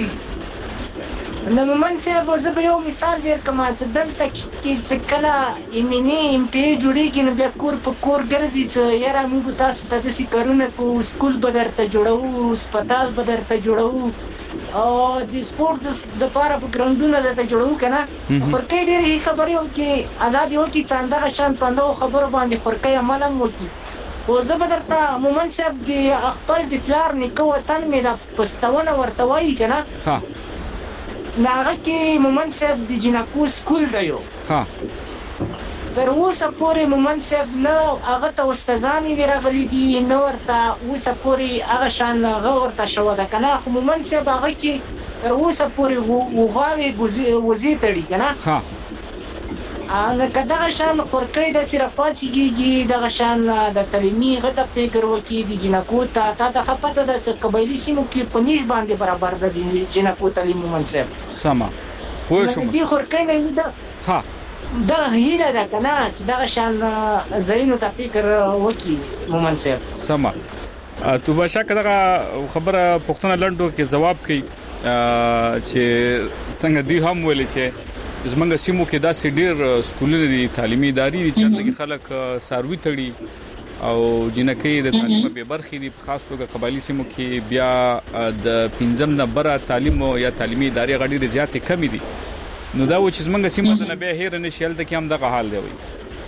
نو مومن صاحب زه به یو مثال ورکوم چې دلته کې چې کله ایمنی ام پی جوړیږي نو بیا کور په کور ګرځي چې یاره موږ تاسو ته داسې کارونه کوو، سکول به درته جوړوو، هسپتال به درته جوړوو او د سپورت د پاره په ګراوندونه درته جوړوو کنه. خورکې ډېرې خبرې وکړي ادا دې وکړي چې همدغه شان په همدغو خبرو باندې خورکې عمل هم وکړي. خو زه به درته مومن صاحب د خپل د پلار نیکه وطن مې د پستونه ورته وایي کنه. ها نو هغه کې مومن صاحب د جنکو سکول دی یو. ها تر اوسه پورې مومن صاحب نه هغه ته استادان یې راغلي دي نه ورته اوسه پورې هغه شان هغه ورته شوه ده کنه. خو مومن صاحب هغه کې تر اوسه پورې وغاوې وزې تړي کنه. ها هغه که دغه شان خورکۍ داسې راپاڅېږي دغه شان د تعلیمي هغه ته فکر وکړي د جنکو ته تا ته ښه پته ده چې قبایلي سیمو کې په نیش باندې برابر ده د جنکو تعلیم مومن صاحب. سمه پوه شوم. دې خورکۍ نه ده ها دغه هیله ده که نه چې دغه شان ځایونو ته فکر وکړي مومن صاحب. سمه تو به شک دغه خبره پوښتنه لنډو کې جواب کوي چې څنګه دی هم ویلي چې زمونږ سیمو کې داسې ډېر سکولونه دي تعلیمي ادارې دي چې هلته خلک ساروي تړي او جنکۍ د تعلیم به برخې دي. په خاص توګه قبایلي سیمو کې بیا د پنځم نه بره تعلیم یا تعلیمي ادارې غړي زیاتې کمی دي. نو دا و چې زمونږ سیمه د نبی هیر نشي هلته کې هم دغه حال دی. وي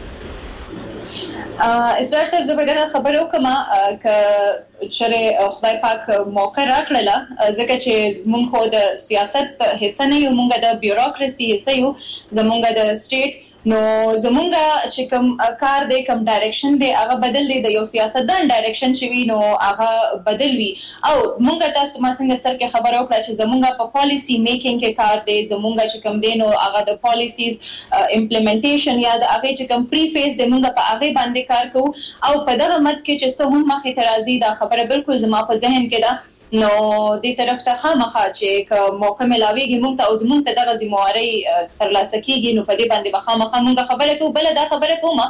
اسرار صاحب زه به ډېره خبرې وکړم که چېرې خدای پاک موقع راکړله ځکه چې موږ خو د سیاست حصه نه یو، موږ د بیوروکراسي حصه یو، زموږ د سټیټ. نو زمونږ چې کوم کار دی کوم ډایرکشن دی هغه بدل دی، د یو سیاستدان ډایرکشن چې وي نو هغه بدل وي. او مونږ تاسو ما څنګه سر کې خبره وکړه چې زمونږ په پالیسی میکینګ کې کار دی، زمونږ چې کوم دی نو هغه د پالیسیز امپلیمنټیشن یا د هغه چې کوم پری فیز دی مونږ په هغه باندې کار کوو. او په دغه مت کې چې څه هم مخې ته راځي دا خبره بالکل زما په ذهن کې ده. نو دې طرف ته خامخا چې که موقع ملاويږي مونږ ته او زمونږ ته دغه ذمہواری ترلاسه کیږي نو په دې باندې به خامخا مونږ خبره کوو. بل دا خبره کوم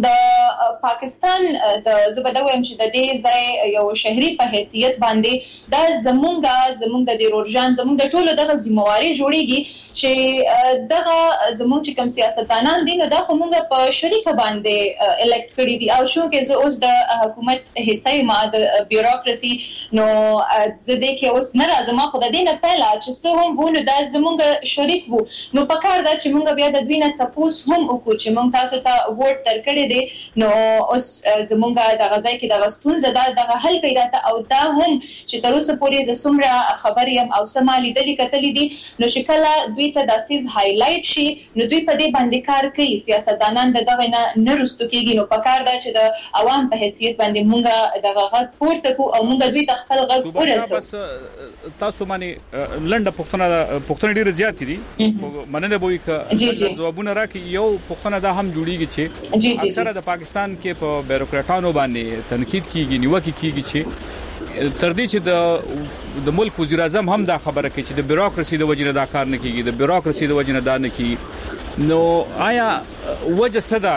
د پاکستان د زبده وایم چې د دې ځای یو شهري په حیثیت باندې دا زمونږ زمونږ د رورجان زمونږ د ټولو دغه ذمہواری جوړیږي چې دغه زمونږ چې کوم سیاستدانان دي نو دا خو مونږ په شریکه باندې الکټ کړی دي. او شو کې زه اوس د حکومت حصہ ما د بیوروکراسي نو زده کې اوس نه راځم خو د دې نه پهلا چې څه هم وونه د زمونږ شریک وو نو پکار دا چې مونږ بیا د دوی نه تاسو هم وکړو چې مونږ تاسو ته ووټ ترکړې دي نو اوس زمونږ د غزای کې د غستون زده د حل پیدا ته او دا هم چې تر اوسه پورې ز سمره خبرې هم او سمالي د لیکتلې دي نو شکل دوی ته د سیز هایلایټ شي نو دوی په دې باندې کار کوي. سیاستدانان دغه نه نرستو کېږي نو پکار دا چې د عوام په حیثیت باندې مونږ دغه غږ پورته کو او مونږ دوی ته خپل غږ ورسو. بس تاسو باندې لنډه پښتنه پښتنه ډیره زیات دي مننه به وي جوابونه راکې. یو پښتنه دا هم جوړیږي چې اکثره د پاکستان کې په بیروکراټانو باندې تنقید کیږي نیوکه کیږي چې تر دې چې د د ملک وزیر اعظم هم دا خبره کوي چې د بیروکراسي د وجې نه دا کار نه کیږي، د بیروکراسي د وجې نه دا نه کیږي. نو آیا وجه صدا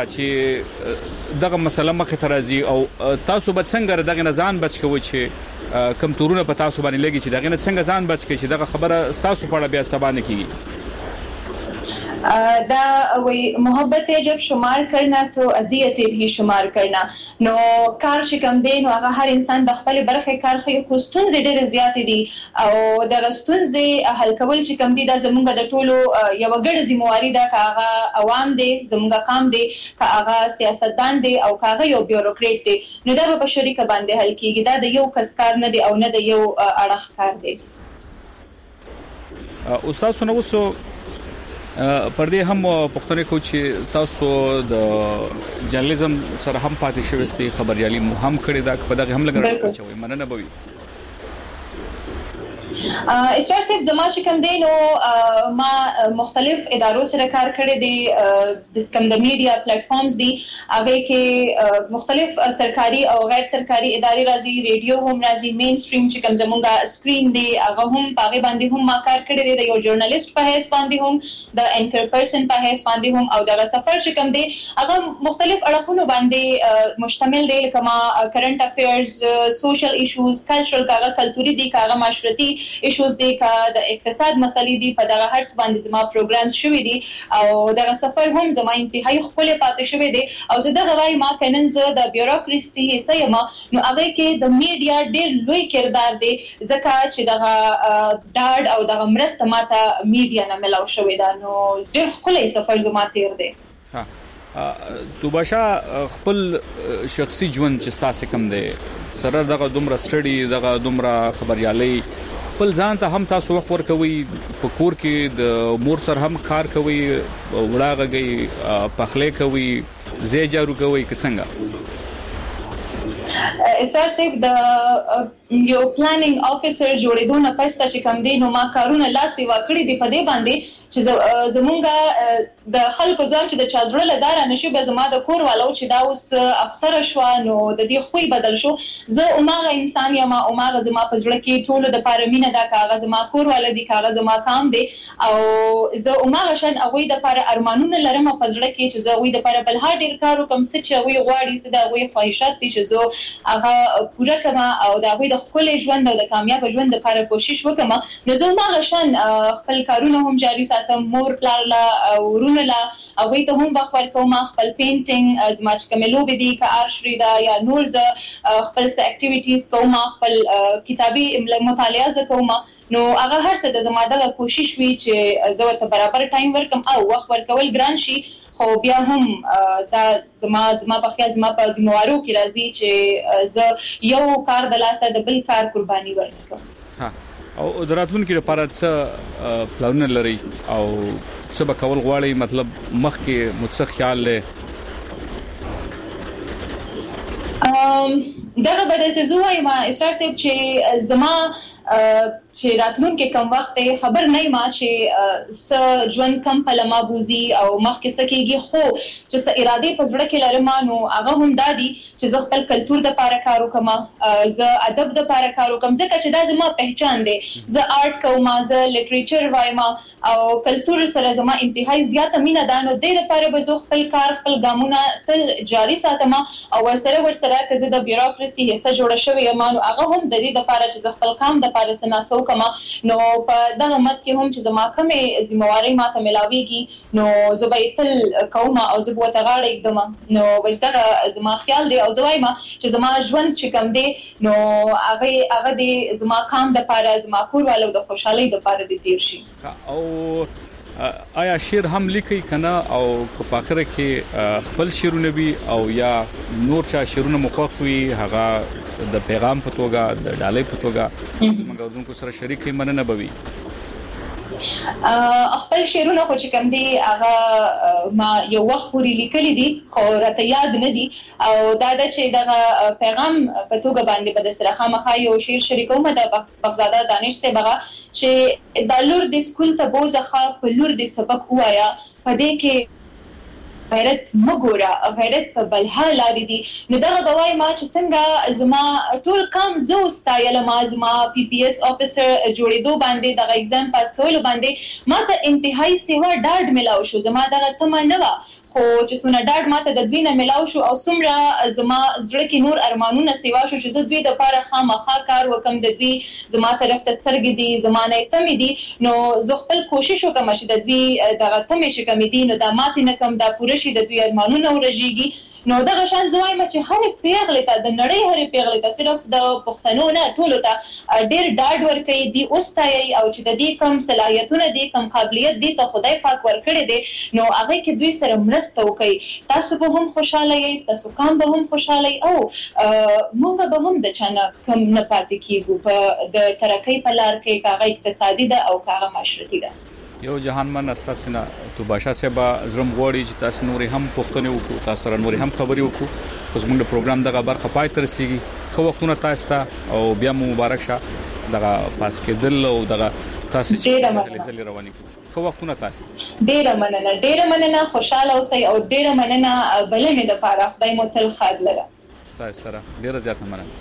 چې دغه مسله مخه ته راځي او تاسو به څنګه دغه نزان بچ کوئ چې کم تورونه په تاسو باندې لګي چې دغه نه څنګه ځان بچ کړي چې دغه خبره تاسو په اړه بیا سبا نه کیږي؟ دا وی محبت جب شمار کرنا تو اذیت بھی شمار کرنا. نو کار چې کوم دی نو هغه هر انسان د خپل برخه کار خو کوستون زیډه زیات دي او د غستون زی حل کول چې کوم دی دا زمونږ د ټولو یو ګډ ذمہواری ده کاغه عوام دي زمونږ کام دي کاغه سیاستدان دي او کاغه یو بیوروکریټ دي نو دا په شریکه باندې حل کیږي. دا د یو کس کار نه دی او نه د یو اړخ کار دی. استاد سنوسو پر دې هم پښتنه کو چې تاسو د جرنالیزم سره هم پاتې شوي استي خبريالي مو هم کړی دا په دغه هم لګره چوي مننه بوي استاد صاحب زما چې کوم دی نو ما مختلف ادارو سره کار کړی دی د کوم د میډیا پلیټ فارمز دي هغه کې مختلف سرکاري او غیر سرکاري ادارې راځي ریډیو هم راځي مین سټریم چې کوم زمونږه سکرین دی هغه هم پاغه باندې هم ما کار کړی دی د یو ژورنالیست په حیث باندې هم د انکر پرسن په حیث باندې هم او د سفر چې کوم دی هغه مختلف اړخونو باندې مشتمل دی کما کرنٹ افیرز سوشل ایشوز کلچرل کاغه کلتوري دي کاغه معاشرتي ایشوز دي کا د اقتصاد مسلې دي په دغه هر څه باندې زما پروګرامز شوي دي او دغه سفر هم زما انتهایی خپل پاتې شوی دی او زه دغه وايي ما کنن زه د بیوروکراسي حصہ یم نو هغه کې د میډیا ډېر لوی کردار دی ځکه چې دغه ډاډ او دغه مرسته ماته میډیا نه ملاو شوی دا نو ډېر خپل سفر زما تیر دی ها توباشا خپل شخصي ژوند چې تاسو کوم دی سره دغه دومره سټډي دغه دومره خبريالي خپل ځان ته هم تاسو وخت ورکوي په کور کې د مور سره هم کار کوي وړاغږي پخلې کوي زی جارو کوي څنګه استاد صاحب د یو پلانینګ افیسر جوړېدو نه پسته چې کوم دی نو ما کارونه لاسي واکړې دي په دې باندې چې زمونږه د خلکو ځان چې د چازړه لدار نشي به زما د کور والو چې دا اوس افسر شو نو د دې خوې بدل شو زه اوماغه انسان یم اوماغه زما په ځړه کې ټول د پارمینه دا کاغذ ما کور ولدي کاغذ ما کام دی او زه اوماغه شان اوې د پر ارمانونه لرم په ځړه کې چې زه اوې د پر بل هر ډیر کارو کوم څه چې اوې غواړي څه دا اوې خواهشات دي چې زه هغه پوره کما او دا اوې د خپل ژوند او د کامیاب ژوند لپاره کوشش وکم نو زه اوماغه شان خپل کارونه هم جاري ساتم مور پلار لا ورونه لا او وی ته هم بخور کوم خپل پینټینګ از ماچ کملو بدی کا ارشری دا یا نور ز خپل س اکټیویټیز کوم خپل کتابي مطالعه کوم نو هغه هر څه د زماده کوشش وی چې زه ته برابر ټایم ورکم او وخت ورکول ګران شي خو بیا هم دا زما زما په خیال زما په ذمہوارو کې راځي چې زه یو کار د لاسه د بل کار قرباني ورکړم ها او دراتونکو لپاره څه پلان لري او څه به کول غواړي مطلب مخ کې متص خیال له ام دغه بدلته زوای ما اسرار صاحب چې زما چې راتلون کې کم وخت خبر نه ما چې س ژوند کم پلمه بوزي او مخ کې سکیږي خو چې س اراده پزړه کې لرم نو هغه هم دادي چې زه خپل کلچر د پاره کارو کوم زه ادب د پاره کارو کوم ځکه چې دا زما پہچان دی زه آرټ کوم زه لټریچر وایم او کلچر سره زما انتهایی زیاته مینه ده نو د لپاره به زه خپل کار خپل ګامونه تل جاری ساتم او ورسره ورسره کزه د بیوروکراسي حصہ جوړ شوی یم نو هغه هم د دې لپاره چې زه خپل کام د پاره سناسو کما نو په دغه مت کې هم چې زما کومه ذمہواری ماته ملاويږي نو زه به تل کوم او زه به تغاړې اقدام نو وځدغه زما خیال دی او زوایم چې زما ژوند چې کم دی نو هغه هغه دی زما کام د پاره زما کور والو د خوشحالي د پاره د تیر شي او آیا شعر هم لیکي کنه او په اخر کې خپل شعرونه وي او یا نور چا شعرونه مخوي هغه د پیغام په توګه د ډالۍ په توګه زموږ اردوونکو سره شریک مننه بوي خپل شعرونه خو چې کوم دي هغه ما یو وخت پوری لیکلي دي خو راته یاد نه دي او دا د چې دغه پیغام په توګه باندې بد سره خامخا یو شعر شریکوم د بغزاده دانش سے بغا چې د لور د سکول ته بوزخه په لور د سبق وایا په دې کې غیرت مګورا غیرت په بلها لاري دي نو دغه دوای ما چې څنګه زما ټول کام زو ستایل ما زما پی پی ایس افیسر جوړېدو باندې دغه ایگزام پاس کول باندې ما ته انتهایی سیوا ډاډ ملاو شو زما دغه تمه نه و خو چې څونه ډاډ ما ته د دوی نه ملاو شو او څومره زما زړه کې نور ارمانونه سیوا شو چې زه دوی د پاره خامخا کار وکم د دوی زما طرف ته سترګې دي زمانه تمې دي نو زه خپل کوشش وکم چې د دوی دغه تمې شکم دي نو د ماتې نه کم د پوره شي د دوی ارمانونه ورژيږي نو دغه شان زوایم چې هر پیغله ته د نړۍ هر پیغله ته صرف د پښتنو نه ټول ته ډېر ډاډ ورکړي دي اوستای او چې د دې کم صلاحیتونه دي کم قابلیت دي ته خدای پاک ورکړي دي نو هغه کې دوی سره مرسته وکړي تاسو به هم خوشاله یې تاسو کام به هم خوشاله او موږ به هم د چانه کم نه پاتې کیږو په د ترقۍ په لار کې کاغه اقتصادي ده او کاغه معاشرتي ده یو جهانمن اساسنا تو باشا سبا زرم غوړي چې تاسو نوري هم پښتنه وکړو تاسو سره نوري هم خبري وکړو اوس موږ د پروګرام دغه برخه پای تر رسیدي خو وختونه تاسو ته او بیا مبارک شه دغه پاس کېدل او دغه تاسو چې له رواني خو وختونه تاسو ډیره مننه ډیره مننه خوشاله اوسئ او ډیره مننه بلنه د پاره خدای مو تل خیر لره تاسو سره ډیره زیاته مننه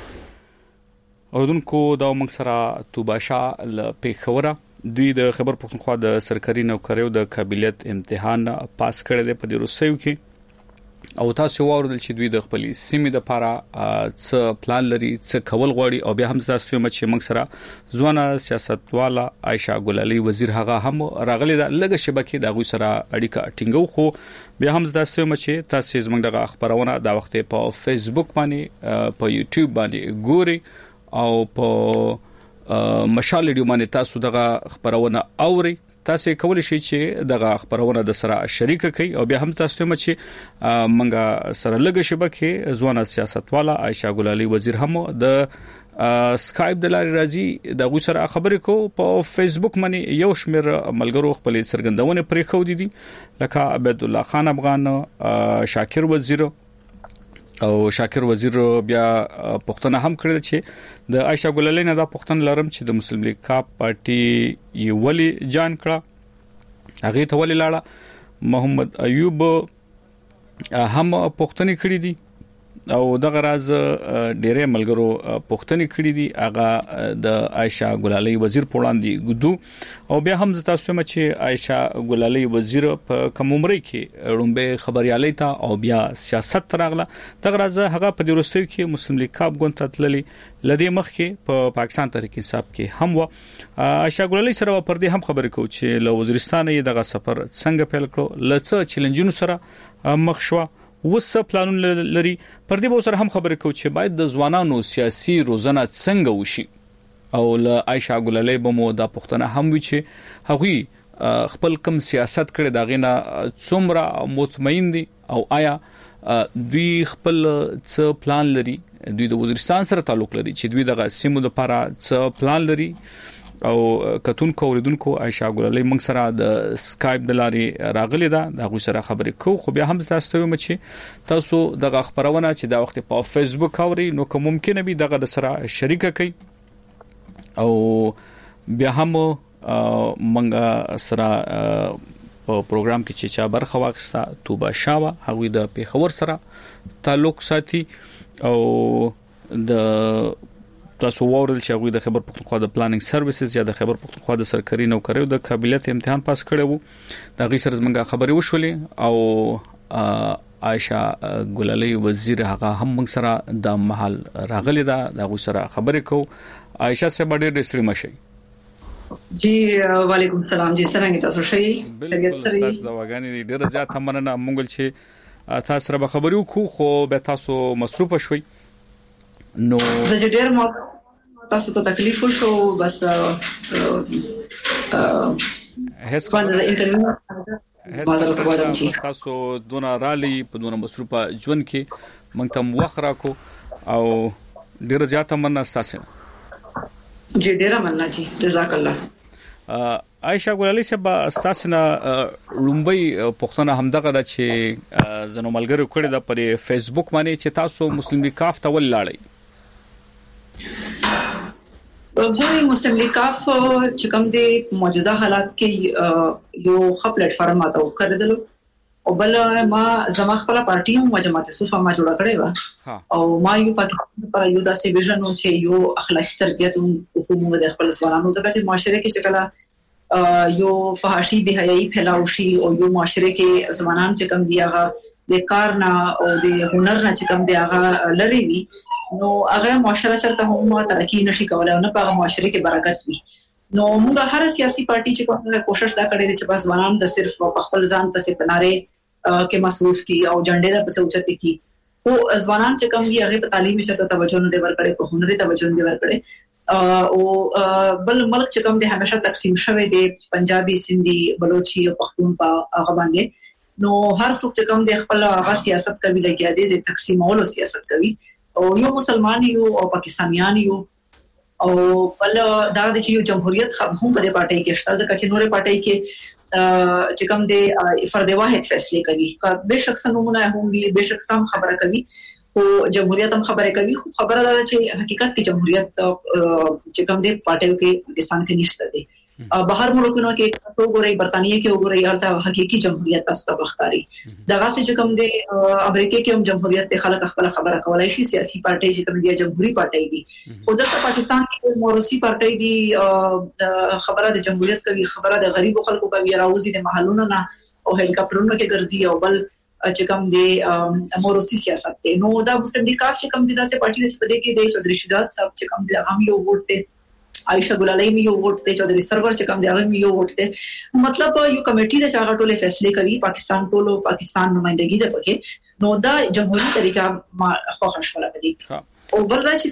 اوردونکو دا موږ سره تو باشا ل پیښوره دوی د خبر پښتونخوا د سرکاري نوکریو د قابلیت امتحان پاس کړی دی په دې روسیو کې او تاسو واردل چې دوی د خپل سیمې د لپاره څه پلان لري څه کول غواړي او بیا هم تاسو ته چې موږ سره ځوانه سیاستواله عائشہ ګلالي وزیر هغه هم راغلي د لګ شبکې د غوي سره اړیکه ټینګو خو بیا هم تاسو ته چې تاسو زموږ د خبرونه د وخت په فیسبوک باندې په یوټیوب باندې ګوري او په مشال ریډیو باندې تاسو دغه خبرونه اوري تاسو کولی شئ چې دغه خبرونه د سره شریک کړئ او بیا هم تاسو ته چې منګه سره لګ شبکې ځوانه سیاستواله عائشہ ګلالي وزیر هم د سکایپ د لارې راځي د غو سره خبرې کو په فیسبوک باندې یو شمیر ملګرو خپل څرګندونه پرې خو دي لکه عبد الله خان افغان شاکر وزیر او شاکر وزیر بیا پښتنه هم کړل چې د عائشہ ګلالي نه دا پښتن لرم چې د مسلم لیگ کا پارټي یو ولی جان کړه هغه ته ولی لاړه محمد ایوب هم پښتني کړی دي او دغه راز ډېرې ملګرو پښتني کړی دي هغه د عائشہ ګلالي وزیر پوړاندې ګدو او بیا هم تاسو ته چې عائشہ ګلالي وزیر په کوم عمر کې رومبه خبريالي ته او بیا سیاست راغله دغه راز هغه په دروستوي کې مسلم لیگ کاپ ګوند تتللی لدی مخ کې په پا پاکستان تحریک انصاف کې هم و عائشہ ګلالي سره پر دې هم خبرې کو چې له وزیرستان یې دغه سفر څنګه پیل کړو لڅ چیلنجونو سره مخ شو وسه پلانون لري پر دې به سره هم خبرې کو چې باید د ځوانانو سیاسي روزنه څنګه وشي او ل عائشہ ګلالي به مو د پښتنه هم وي چې هغوی خپل کم سیاست کړي دا غینه څومره مطمئن دي او آیا دوی خپل څه پلان لري دوی د وزیرستان سره تعلق لري چې دوی دغه سیمو لپاره څه پلان لري او کتون کوریدونکو عائشہ ګلالي موږ سره د سکایپ د لارې راغلي دا د غو سره خبرې کو خو بیا هم تاسو ته مچ تاسو دغه خبرونه چې د وخت په فیسبوک اوري نو کوم ممکن به دغه د سره شریک کړي او بیا هم موږ سره په پروګرام کې چې چا برخه واخسته توبه شاوه هغه د پیښور سره تعلق ساتي او د تاسو وورل چې هغه د خبر پښتونخوا د پلانینګ سرویسز یا د خبر پښتونخوا د سرکاري نوکریو د قابلیت امتحان پاس کړی وو د غي سره زمونږه خبرې وشولې او عائشہ ګلالي وزیر هغه هم موږ سره د محل راغلی دا د غو سره خبرې کو عائشہ سے ډېر ډېر ستړي مشي جی وعلیکم السلام جی څنګه تاسو شئ بالکل تاسو دا وګانی ډېر زیات مننه مونږ چې تاسو سره خبرې وکړو خو به تاسو مصروف شوي نو زه ډېر مو تاسو ته تکلیف شو بس هیڅ باندې انټرنیټ تاسو دونه رالي په دونه مصروفه ژوند کې مونږ ته وخت راکو او ډېر زیات مننه تاسو جی ډېر مننه جی جزاک الله عائشہ ګلالي صاحب تاسو نه رومبي پښتنه همدغه د چې زنو ملګرو کړی د پر فیسبوک باندې چې تاسو مسلم لیگ کاف ته ولاړی ګوري مسلم لیگ کاف چې کوم دي موجوده حالات کې یو خپل پلیټ فارم ماته وکړل او بل ما زما خپل پارټي هم جماعت صوفه ما جوړ کړی و او ما یو پاکستان پر یو داسې ویژن چې یو اخلاقی تربیت حکومت د خپل ځوانانو زګه چې معاشره کې چې کله یو فحاشي به حیايي پھیلاو شي او یو معاشره کې ځوانان چې کوم دی هغه د کار نه او د هنر نه چې کوم دی هغه لري وي نو هغه معاشره چرته هم ترقی نشي کولای او نه په معاشره کې برکت وي نو موږ هر سیاسي پارټي چې کومه کوشش دا کړې چې بس ځوانان د صرف په خپل ځان ته سپناره کې مصروف کی او جنډې د پسوچته کی او ځوانان چې کوم دی هغه په تعلیمي چرته توجه نه دی ورکړي په هنري توجه نه دی ورکړي او بل ملک چې کوم دی همیشه تقسیم شوی دی پنجابي سندي بلوچي او پښتون په هغه باندې نو هر څوک چې کوم دی خپل هغه سیاست کوي لګیا دی د تقسیمولو سیاست کوي او یو مسلمان یو او پاکستانیان یو او بل دا د یو جمهوریت هم په دې پارټي کې شته ځکه چې نورې پارټي کې چې کوم دي فرد واحد فیصله کوي به شخص نمونه هم وي به شخص هم خبره کوي او جمهوریت هم خبره کوي خو خبره ده چې حقیقت کې جمهوریت چې کوم دي پارټیو کې پاکستان کې نشته دي بهر ملکونو کې تاسو ګورئ برتانیې کې وګورئ هلته حقيقي جمهوریت تاسو ته ښکاري دغه چې کوم دي امریکا کې هم جمهوریت ته خلک خپل خبره کولای شي سیاسي پارټي چې کوم دي جمهوریت پارټي دي خو دلته پاکستان کې موروثي پارټي دي خبره د جمهوریت کوي خبره د غریب خلکو کوي راوځي د محلونو نه او هلیکاپټرونو کې ګرځي او بل چې کوم دي موروثي سیاست ته نو دا مسلم لیگ کاف چې کوم دي داسې پارټي چې په دې کې د چودري شجاعت صاحب چې کوم دي هغه یو ووټ ته عائشہ ګلالای می یو ووټ ته چودري سرور چې کوم دی هغه می یو ووټ ته مطلب یو کمیټي د چاغه ټوله فیصله کوي پاکستان ټولو پاکستان نمائندګي ده پکې نو دا جمهوریت طریقہ ما خو خوشاله دي او بل دا چې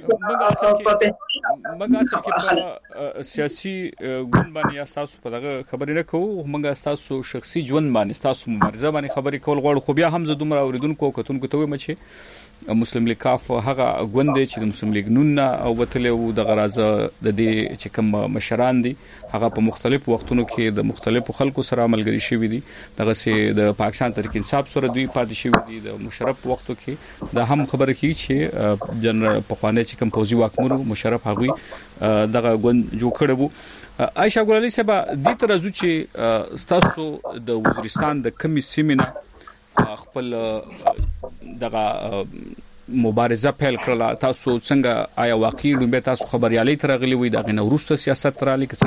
مګا چې په سیاسي ګوند باندې اساس په دغه خبرې نه کوو مګا تاسو شخصي ژوند باندې تاسو مبارزه باندې خبرې کول غواړو خو بیا هم زه دومره اوریدونکو کتونکو ته وایم چې مسلم لیگ کاف هغه ګوند چې د مسلم لیگ نون او وتلو د غرازه د دې چې کوم مشران دي هغه په مختلفو وختونو کې د مختلفو خلکو سره عملګری شوی دي دغه سي د پاکستان تحریک انصاف سره دوی پاتې شوی دي د مشرف وختو کې دا هم خبره کوي چې جنرال پخوانی چې کوم پوزي واکمنو مشرف هغوی دغه ګوند جوړ کړو عائشہ ګلالي صاحب د ترازو چې ستاسو د وزیرستان د کمی سیمینه خپل دغه مبارزه پیل کړله تاسو څنګه آیا واقعي لومبه تاسو خبريالي ترغلي وي دغه نوروسته سیاست ترالي کې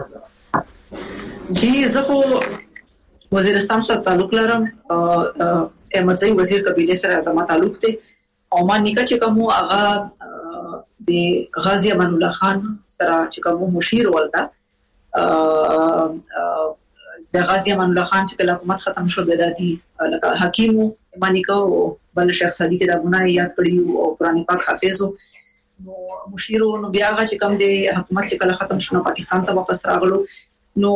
جی زه خو وزیرستان سره تعلق لرم احمدزي وزیر قبيله سره زما تعلق دی او ما نیکه چې کوم هغه د غازی امان الله خان سره چې کوم مشیر ولدا د غازی امان الله خان چې کله حکومت ختم شو د دادی لکه حکیم مانیکو بل شیخ صادق د غنای یاد کړی او قرآن پاک حافظ نو مشیر نو بیا هغه چې کوم د حکومت چې کله ختم شو پاکستان ته واپس راغلو نو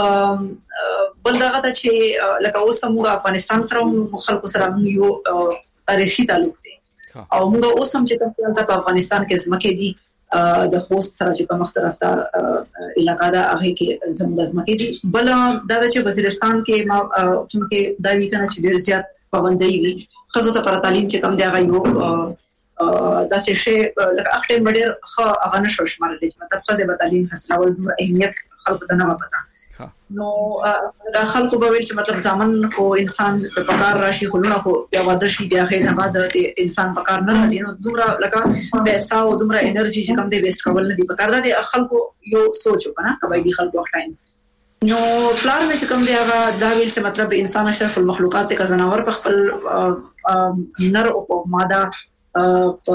بل دغه چې لکه اوس موږ افغانستان سره خلکو سره یو تاریخي تعلق دی او موږ اوس هم چې کوم په افغانستان کې ځمکې دي د خوست سره چې کوم طرفته علاقہ دا هغه کې زموږ ځمکې دي بل دا چې وزیرستان کې ما چې دا وی کنه چې ډیر زیات پابندۍ وي خزو ته پر تعلیم چې کوم دی هغه یو دا څه شی لکه اخته مډر خو هغه نشو شمار دي مطلب خزه په تعلیم حاصلول د اهمیت خلکو ته نه پتا نو دا خلکو به ویل چې مطلب ځامن کو انسان په پکار راشي خلونه کو بیا واده شي بیا خیر بعد د انسان پکار نه راځي نو دومره لکه پیسې او دومره انرژي چې کوم دی ویسټ کول نه دی پکار دا د خلکو یو سوچ وکنه قبایلی خلکو ټایم نو پلان مې چې کوم دی هغه دا ویل چې مطلب انسان اشرف المخلوقات ته ځناور په خپل نر او ماده په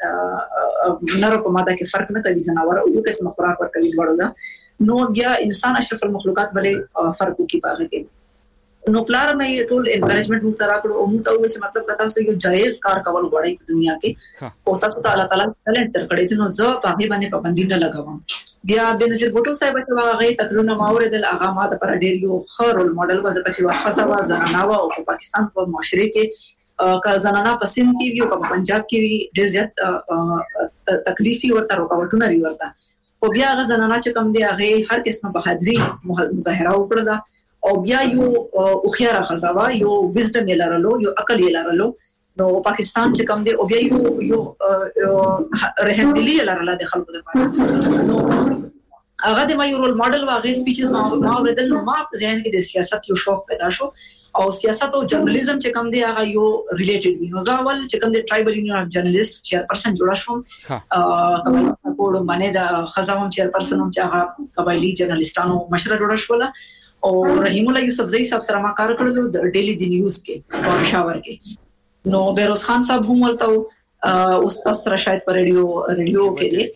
نر او ماده کې فرق نه کوي ځناور او یو قسم خوراک ورکوي ورته نو بیا انسان اشرف المخلوقات بلې فرق کوي پاغه کې نو پلان مې ټول انکریجمنٹ مو ترا کړو او مو ته چې مطلب کتا سو یو جایز کار کول غواړي په دنیا کې او تاسو ته الله تعالی ټالنت تر کړی نو زه په هغه باندې پابندی نه لګاوم بیا د نصیر بوټو صاحب چې هغه تقریبا ماورد الاغا ما د پر ډیر یو خور ماډل وځه چې واخصه وا زنانه او په پاکستان په معاشره کې کا زنانه پسند کی ویو په پنجاب کې ډیر زیات تکلیفي ورته رکاوټونه وی ورته او بیا هغه زنانه چې کوم دی هغه هر قسمه بهادری مظاهره وکړه او بیا یو اوخیاره خزاوا یو وزډم یې لرلو یو عقل یې لرلو نو پاکستان چې کوم دی او بیا یو یو رحمدلی لرله د خلکو لپاره نو هغه د ما یو رول ماډل واغې سپیچز ما ما ورته نو ما ځین کې د سیاست یو شوق پیدا شو او سیاست او جرنالیزم چې کوم دی هغه یو ریلیټډ وي نو ځاول چې کوم دی ټرایبل یونین جرنالیست چیرپرسن جوړ شوم ا کوم باندې د خزاوم چیرپرسن هم چې هغه قبایلی جرنالیستانو مشره جوړ شول او رحیم الله یوسفزئی صاحب سره ما کار کړو د ډیلی دی نیوز کې او پېښور کې نو بیروز خان صاحب هم ولته اوس تاسو سره شاید پر ریډیو ریډیو کې دی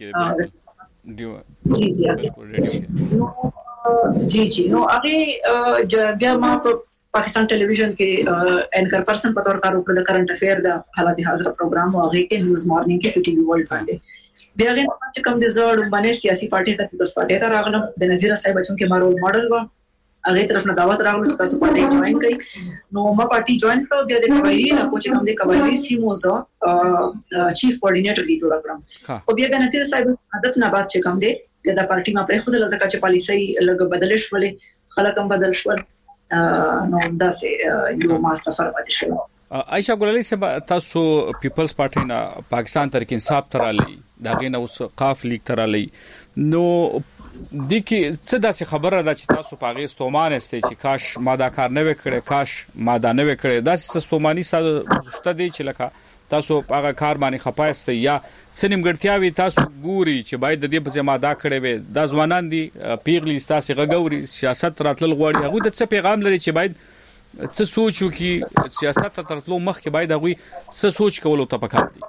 جی جی نو هغه بیا ما پاکستان ټلویزیون کې اینکر پرسن په تور کار وکړ د کرنٹ افیر د حالات حاضر پروګرام او هغه کې نیوز مارنینګ کې ټي وی ورلد باندې بیا هغه چې کوم د زړ باندې سیاسي پارټي ته پیپلز پارټي ته راغلم د نذیر صاحب چې مارو ماډل و هغه طرف نه دعوت راغله تاسو پارټي جوائن کړئ. نو ما پارټي جوائن کړ، بیا د قبایلی علاقو چې کوم د قبایلی سیمو زو چیف کوارډینیټر دی جوړ کړم. او بیا د نصیر صاحب عادت نه بعد چې کوم دی د پارټي ما پرې خود لږه چې پالیسي لږ بدل شولې، خلک هم بدل شول. نو دا سه یو ما سفر پاتې شو. عائشہ ګلالي صاحب، تاسو پیپلز پارټي نه پاکستان تحریک انصاف ترالی داغه نو قاف لیگ ترالی، نو د کی څه داسې خبره ده چې تاسو پاغه استومان استئ چې کاش ماده کار نه وکړي، کاش ماده نه وکړي، داسې استومانی ساده دي چې لکه تاسو هغه کار باندې خپایسته یا سنیمګړتیاوي تاسو ګوري چې باید د دې په ځما دا کړي وي. د ځوانان دي پیغلی تاسو غوړي سیاست راتل غوړي، هغه د څه پیغام لري چې باید څه سوچو کې سیاست ترتلو مخ کې باید هغه څه سوچ کولو ته پکار دي.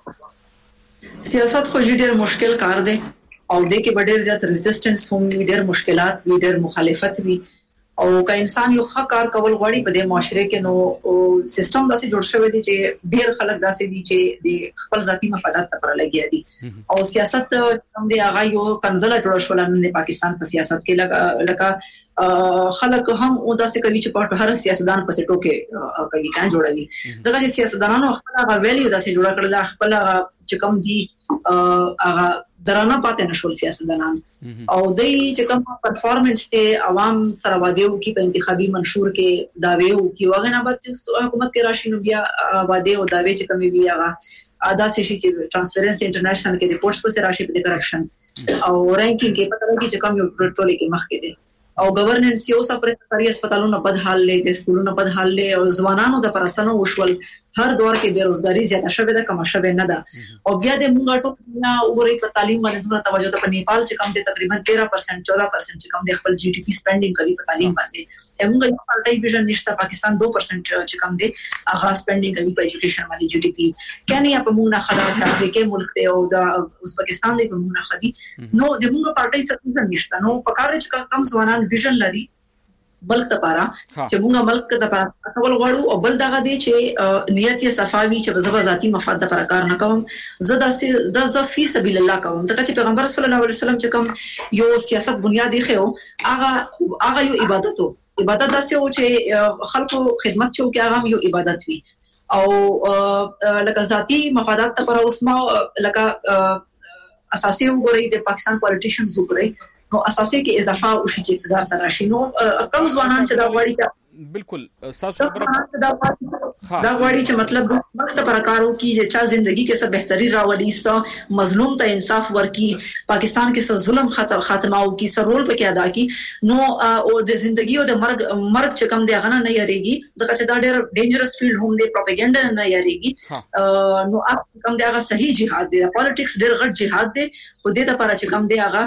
سیاست خو ډېر مشکل کار دی او د کې ډېر زیات ریزिस्टنس هم ډېر مشکلات وي، ډېر مخالفت وي. او که انسان یو ښه کار کول غواړي په دې معاشره کې، نو سیستم داسې جوړ شوی دی چې ډېر خلک داسې دي چې د خپل ذاتی مفادات لپاره لګیا دي. او سیاست هم دی هغه یو کنزله جوړ شول نن د پاکستان په سیاست کې، لکه خلک هم او داسې کوي چې په هر سیاستدان په سټو کې کوي کان جوړوي. ځکه چې سیاستدانانو خپل هغه ویلیو داسې جوړ کړل، خپل چې کوم دي هغه درانه پاتې نشول سیاستدانان. او دای چې کوم پرفارمنس ته عوام سره وادیو کې په انتخابي منشور کې داویو کې وغه نه بعد حکومت کې راشي، نو بیا وادي او داوی چې کوم وی هغه ادا شي چې ټرانسپیرنسي انټرنیشنل کې ریپورټس په سر راشي په کرپشن او رینکینګ کې پته لګي چې کوم یو ټولې کې مخ کې دي. او گورننس یو سپاره سرکاري هسپتالونو بد حال لې، د سکولونو بد حال لې، او ځوانانو د پرسنو وشول. هر دور کې بیروزګاری زیاته شوه ده، کم شوه نه ده. او بیا د موږ ټول نه وګورئ په تعلیم باندې دومره توجه ته په نیپال چې کم دي تقریبا तेरह परसेंट चौदह परसेंट چې کم د خپل جی ډي پی سپینډینګ کوي په تعلیم باندې. موږ یو پارټي ویژن نشته، پاکستان دو परसेंट چې کم دي هغه سپینډینګ کوي په ایجوکیشن باندې جی ډي پی. کني په موږ نه خدای ته افریقې ملک ته او د ازبکستان دی په موږ نه خدي. نو د موږ پارټي څه نشته. نو په کار چې کم ځوانان ویژن لري ملک لپاره چې موږ ملک لپاره کول غواړو، او بل دغه دی چې نیت یې صفاوي چې زبر ذاتی مفاد لپاره کار نه کوم، زدا سي د فی سبیل الله کوم. ځکه چې پیغمبر صلی الله علیه وسلم چې کوم یو سیاست بنیاد یې خو هغه هغه یو عبادت وو. عبادت داسې و چې خلکو خدمت شو کې هغه یو عبادت وي. او لکه ذاتی مفادات لپاره اوسما لکه اساسي وګورئ د پاکستان پالیټیشنز وګورئ، نو اساسي کې اضافه او شي چې اقتدار ته راشي. نو کم ځوانان چې دا غواړي چې بالکل تاسو خبره دا غواړي چې مطلب د وخت پر کارو کې چې چا ژوندۍ کې څه بهتري راولي، څه مظلوم ته انصاف ورکي، پاکستان کې څه ظلم خاتمه او کې څه رول پکې ادا کی. نو او د ژوندۍ او د مرګ مرګ چې کم دی هغه نه یریږي، ځکه چې دا ډېر ډینجرس فیلډ هم دی، پروپاګاندا نه یریږي. نو اپ کم دی هغه صحیح جهاد دی، پالیټکس ډېر غټ جهاد دی، خو دې ته لپاره چې کم دی هغه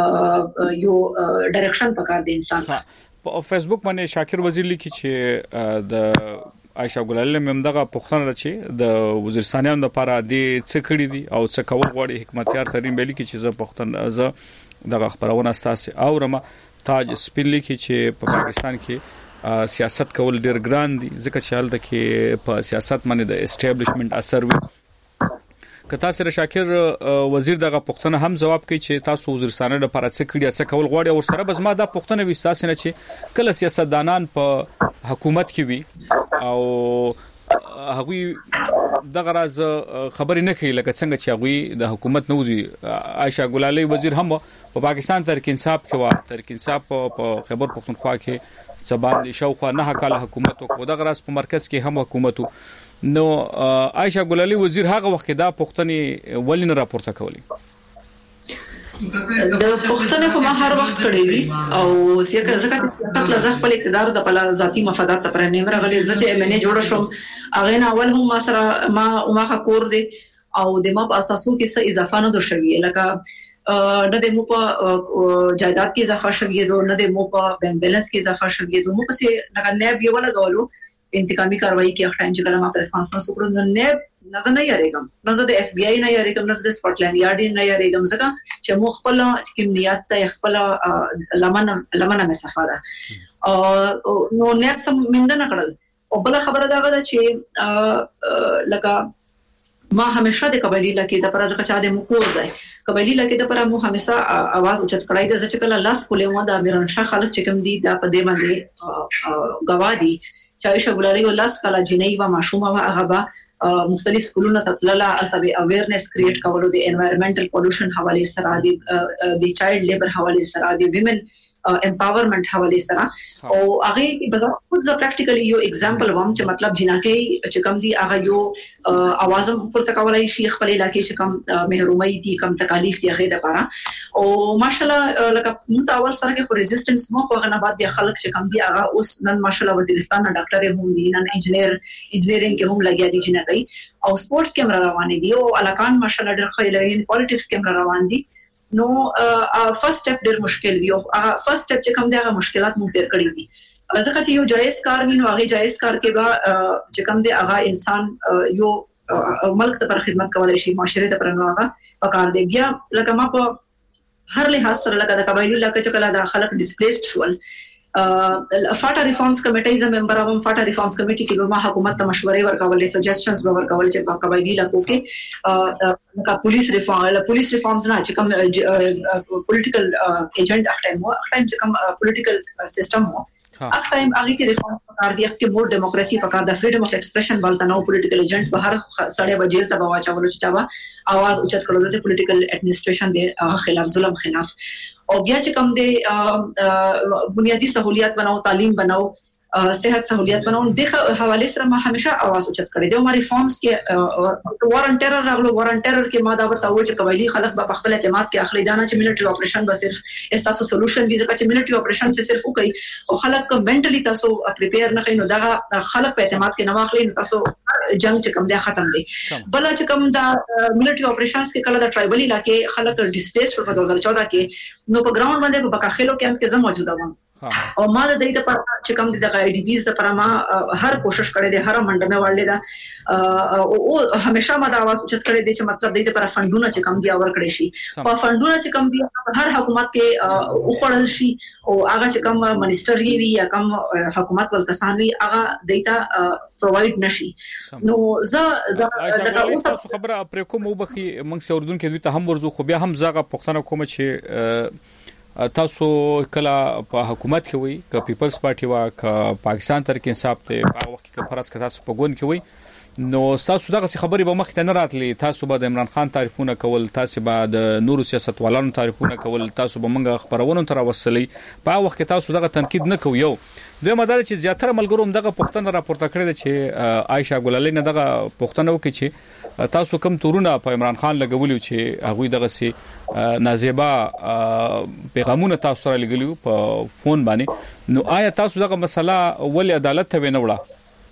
یو ډایرکشن پکار دی انسان. په فیسبوک باندې شاکر وزیر لیکي چې د عائشہ ګلالي ممدغه پښتنه چې د وزیرستانیانو لپاره د څه کړی دي او څه کول غواړي حکمتیار ترين بیل کې چې زه پښتون زه دغه خبرونه ستاسو اورم. تاج سپین لیکي چې په پاکستان کې سیاست کول ډیر ګران دي، ځکه چې حالت کې په سیاست باندې د اسټابلیشمنت اثر وي. کتا سره شاکر وزیر دغه پښتنه هم جواب کوي چې تاسو وزیرستانه لپاره څه کړی څه کول غواړي، او سره بس ما دا پښتنه وستاسو نه چې کله سیاستدانان په حکومت کې وي او هغوی دغه راز خبرې نه کوي لکه څنګه چې هغوی د حکومت نوځي. عائشہ ګلالي وزیر هم په پاکستان تحریک انصاف کې و، تحریک انصاف په خیبر پختونخوا کې څبان دي شاوخوا نه کاله حکومت او دغه راز په مرکز کې هم حکومت. نو عائشہ ګلالي وزیر هغه وخت دا پښتني ولین راپورته کولی د پښتنه په هر وخت کړی وي، او ځکه ځکه چې لږه خپل اقتدار د بل ذاتی مفادات پر نه مرغلي ځکه ام ان ای جوړ شوم. اغه نه اول هم ما سره ما ما کور دي او د ما په اساسو کې څه اضافه نه دوشوي، لکه نه د مو په جایداد کې اضافه شوی دی، نه د مو په بینک بیلانس کې اضافه شوی دی. مو په څه لکه نه یو لګولو انتقامي کاروایی کې اخ ټایم چې کله ما پریس کانفرنس وکړم نه نظر نه یریګم، نظر د اف بی آی نه یریګم، نظر د سکاټلند یارډ نه یریګم، ځکه چې مو خپل کیمیات ته خپل لمن لمن مسافه ده نو نه سم مند نه کړل. او بل خبره دا غواړي چې لکه ما همیشه د قبایلی لکه د پرځه چا د مکور دی قبایلی لکه د پر مو همیشه आवाज اوچت کړای د چې کله لاس کولې مو د میرانشاه خلک چې کوم دي د په دې باندې غوادي چې عائشہ ګلالي لاس کله جنۍ و ماشومه و هغه به مختلف سکولونو ته تلله البته اویرنس کریټ کولو د انوایرنمنټل پولوشن حواله سره دي د چایلډ لیبر حواله سره دي ویمن امپاورمنٹ حواله سره او هغه کې به خود ز پریکټیکلی یو اگزامپل ووم چې مطلب جنکه چې کوم دي هغه یو आवाज هم پورته کولای شي خپل علاقې چې کوم محرومي دي کوم تکالیف دي هغه لپاره او ماشاالله لکه متاول سره کې ریزिस्टेंस مو په غنه بعد بیا خلک چې کوم دي هغه اوس نن ماشاالله وزیرستان نه ډاکټر هم دي نن انجنیر انجینرینګ کې هم لګیا دي جنکه او سپورتس کې روان دي او الکان ماشاالله ډېر خیلین پالیټکس کې روان دي نو فرست سټپ ډېر مشکل وي او فرست سټپ چې کوم دي هغه مشکلات مونږ تیر کړی دي ځکه چې یو جایز کار وي نو هغه جایز کار کې به چې کوم دي هغه انسان یو ملک ته پر خدمت کولای شي معاشره ته پر نو هغه پکار دی بیا لکه ما په هر لحاظ سره لکه د قبایلی لکه چې کله د خلک ډیسپلیسډ شول فاټا ریفارمز کمیټي ز ممبر اوم فاټا ریفارمز کمیټي کې به حکومت ته مشورې ورکولې سجیشنز به ورکول چې په قبایلی لکو کې کا پولیس ریفارم پولیس ریفارمز نه چې کوم پولیټیکل ایجنټ اخ ټایم اخ ټایم چې کوم پولیټیکل سیستم وو اخ ټایم هغه کې ریفارم پکار دی کې مور دیموکراسي پکار د فریډم اف ایکسپریشن بلته نو پولیټیکل ایجنټ به هر سړی وجیل ته واچول چې تا आवाज اوچت کړو د پولیټیکل اډمنستریشن دی خلاف ظلم خلاف او بیا چې کوم دي بنیادی سہولیات بناو تعلیم بناو صحت سہولیات بناو د حواله سره ما همیشه आवाज اوچت کړی دی او ما ریفارمز کې وارن ټیرر راغلو وارن ټیرر کې ما دا ورته و چې قبایلی خلک په خپل اعتماد کې اخلي دانه چې ملټری اپریشن به صرف استاسو سولوشن دي ځکه چې ملټری اپریشن څه صرف وکي او خلک منټلی تاسو پریپیر نه کینو دا خلک په اعتماد کې نه واخلي تاسو جنگ چې کوم دی ختم دی بل چې کوم دا ملټری اپریشنز کې کله د ټرایبل علاقې خلک ډیسپلیس په دو هزار چودہ کې نو په ګراوند باندې په بکاخلو کیمپ کې زم موجوده وم او ما د دې په چې کوم د آی ډی ویز لپاره ما هر کوشش کړې دي هر منډه مې وړلې ده او همیشه ما دا आवाज اوچت کړې دي چې مطلب د دې لپاره فندونه چې کم دي اور کړې شي او فندونه چې کم دي هر حکومت کې او خړل شي او هغه چې کوم منیسټر وي یا کوم حکومت ول کسان وي هغه دیتا پروواید نشي نو زه دا اوس خبره پر کوم وبخي موږ سوردون کې دوی ته هم ورزو خو بیا هم زغه پښتنه کوم چې تاسو کله په حکومت کې وي ک پیپلز پارټي وا ک پاکستان ترک انصاف ته په وخت کې فرض ک تاسو په ګون کې وي نو تاسو دغه خبرې به مخ ته نه راتلی تاسو به د عمران خان تعریفونه کول تاسو به د نورو سیاستوالانو تعریفونه کول تاسو به منګه خبرونه تر وصلې په وخت کې تاسو دغه تنقید نه کویو دوی مدار چې زیاتره ملګرو دغه پښتنه راپورته کړی دی چې عائشہ ګلالي نه دغه پښتنه وکړي چې تاسو کم تورونه په عمران خان لګولیو چې هغه دغه سي نازیبا پیغامونه تاسو سره لګلیو په فون باندې نو آیا تاسو دغه مسله ولې عدالت ته نه وړه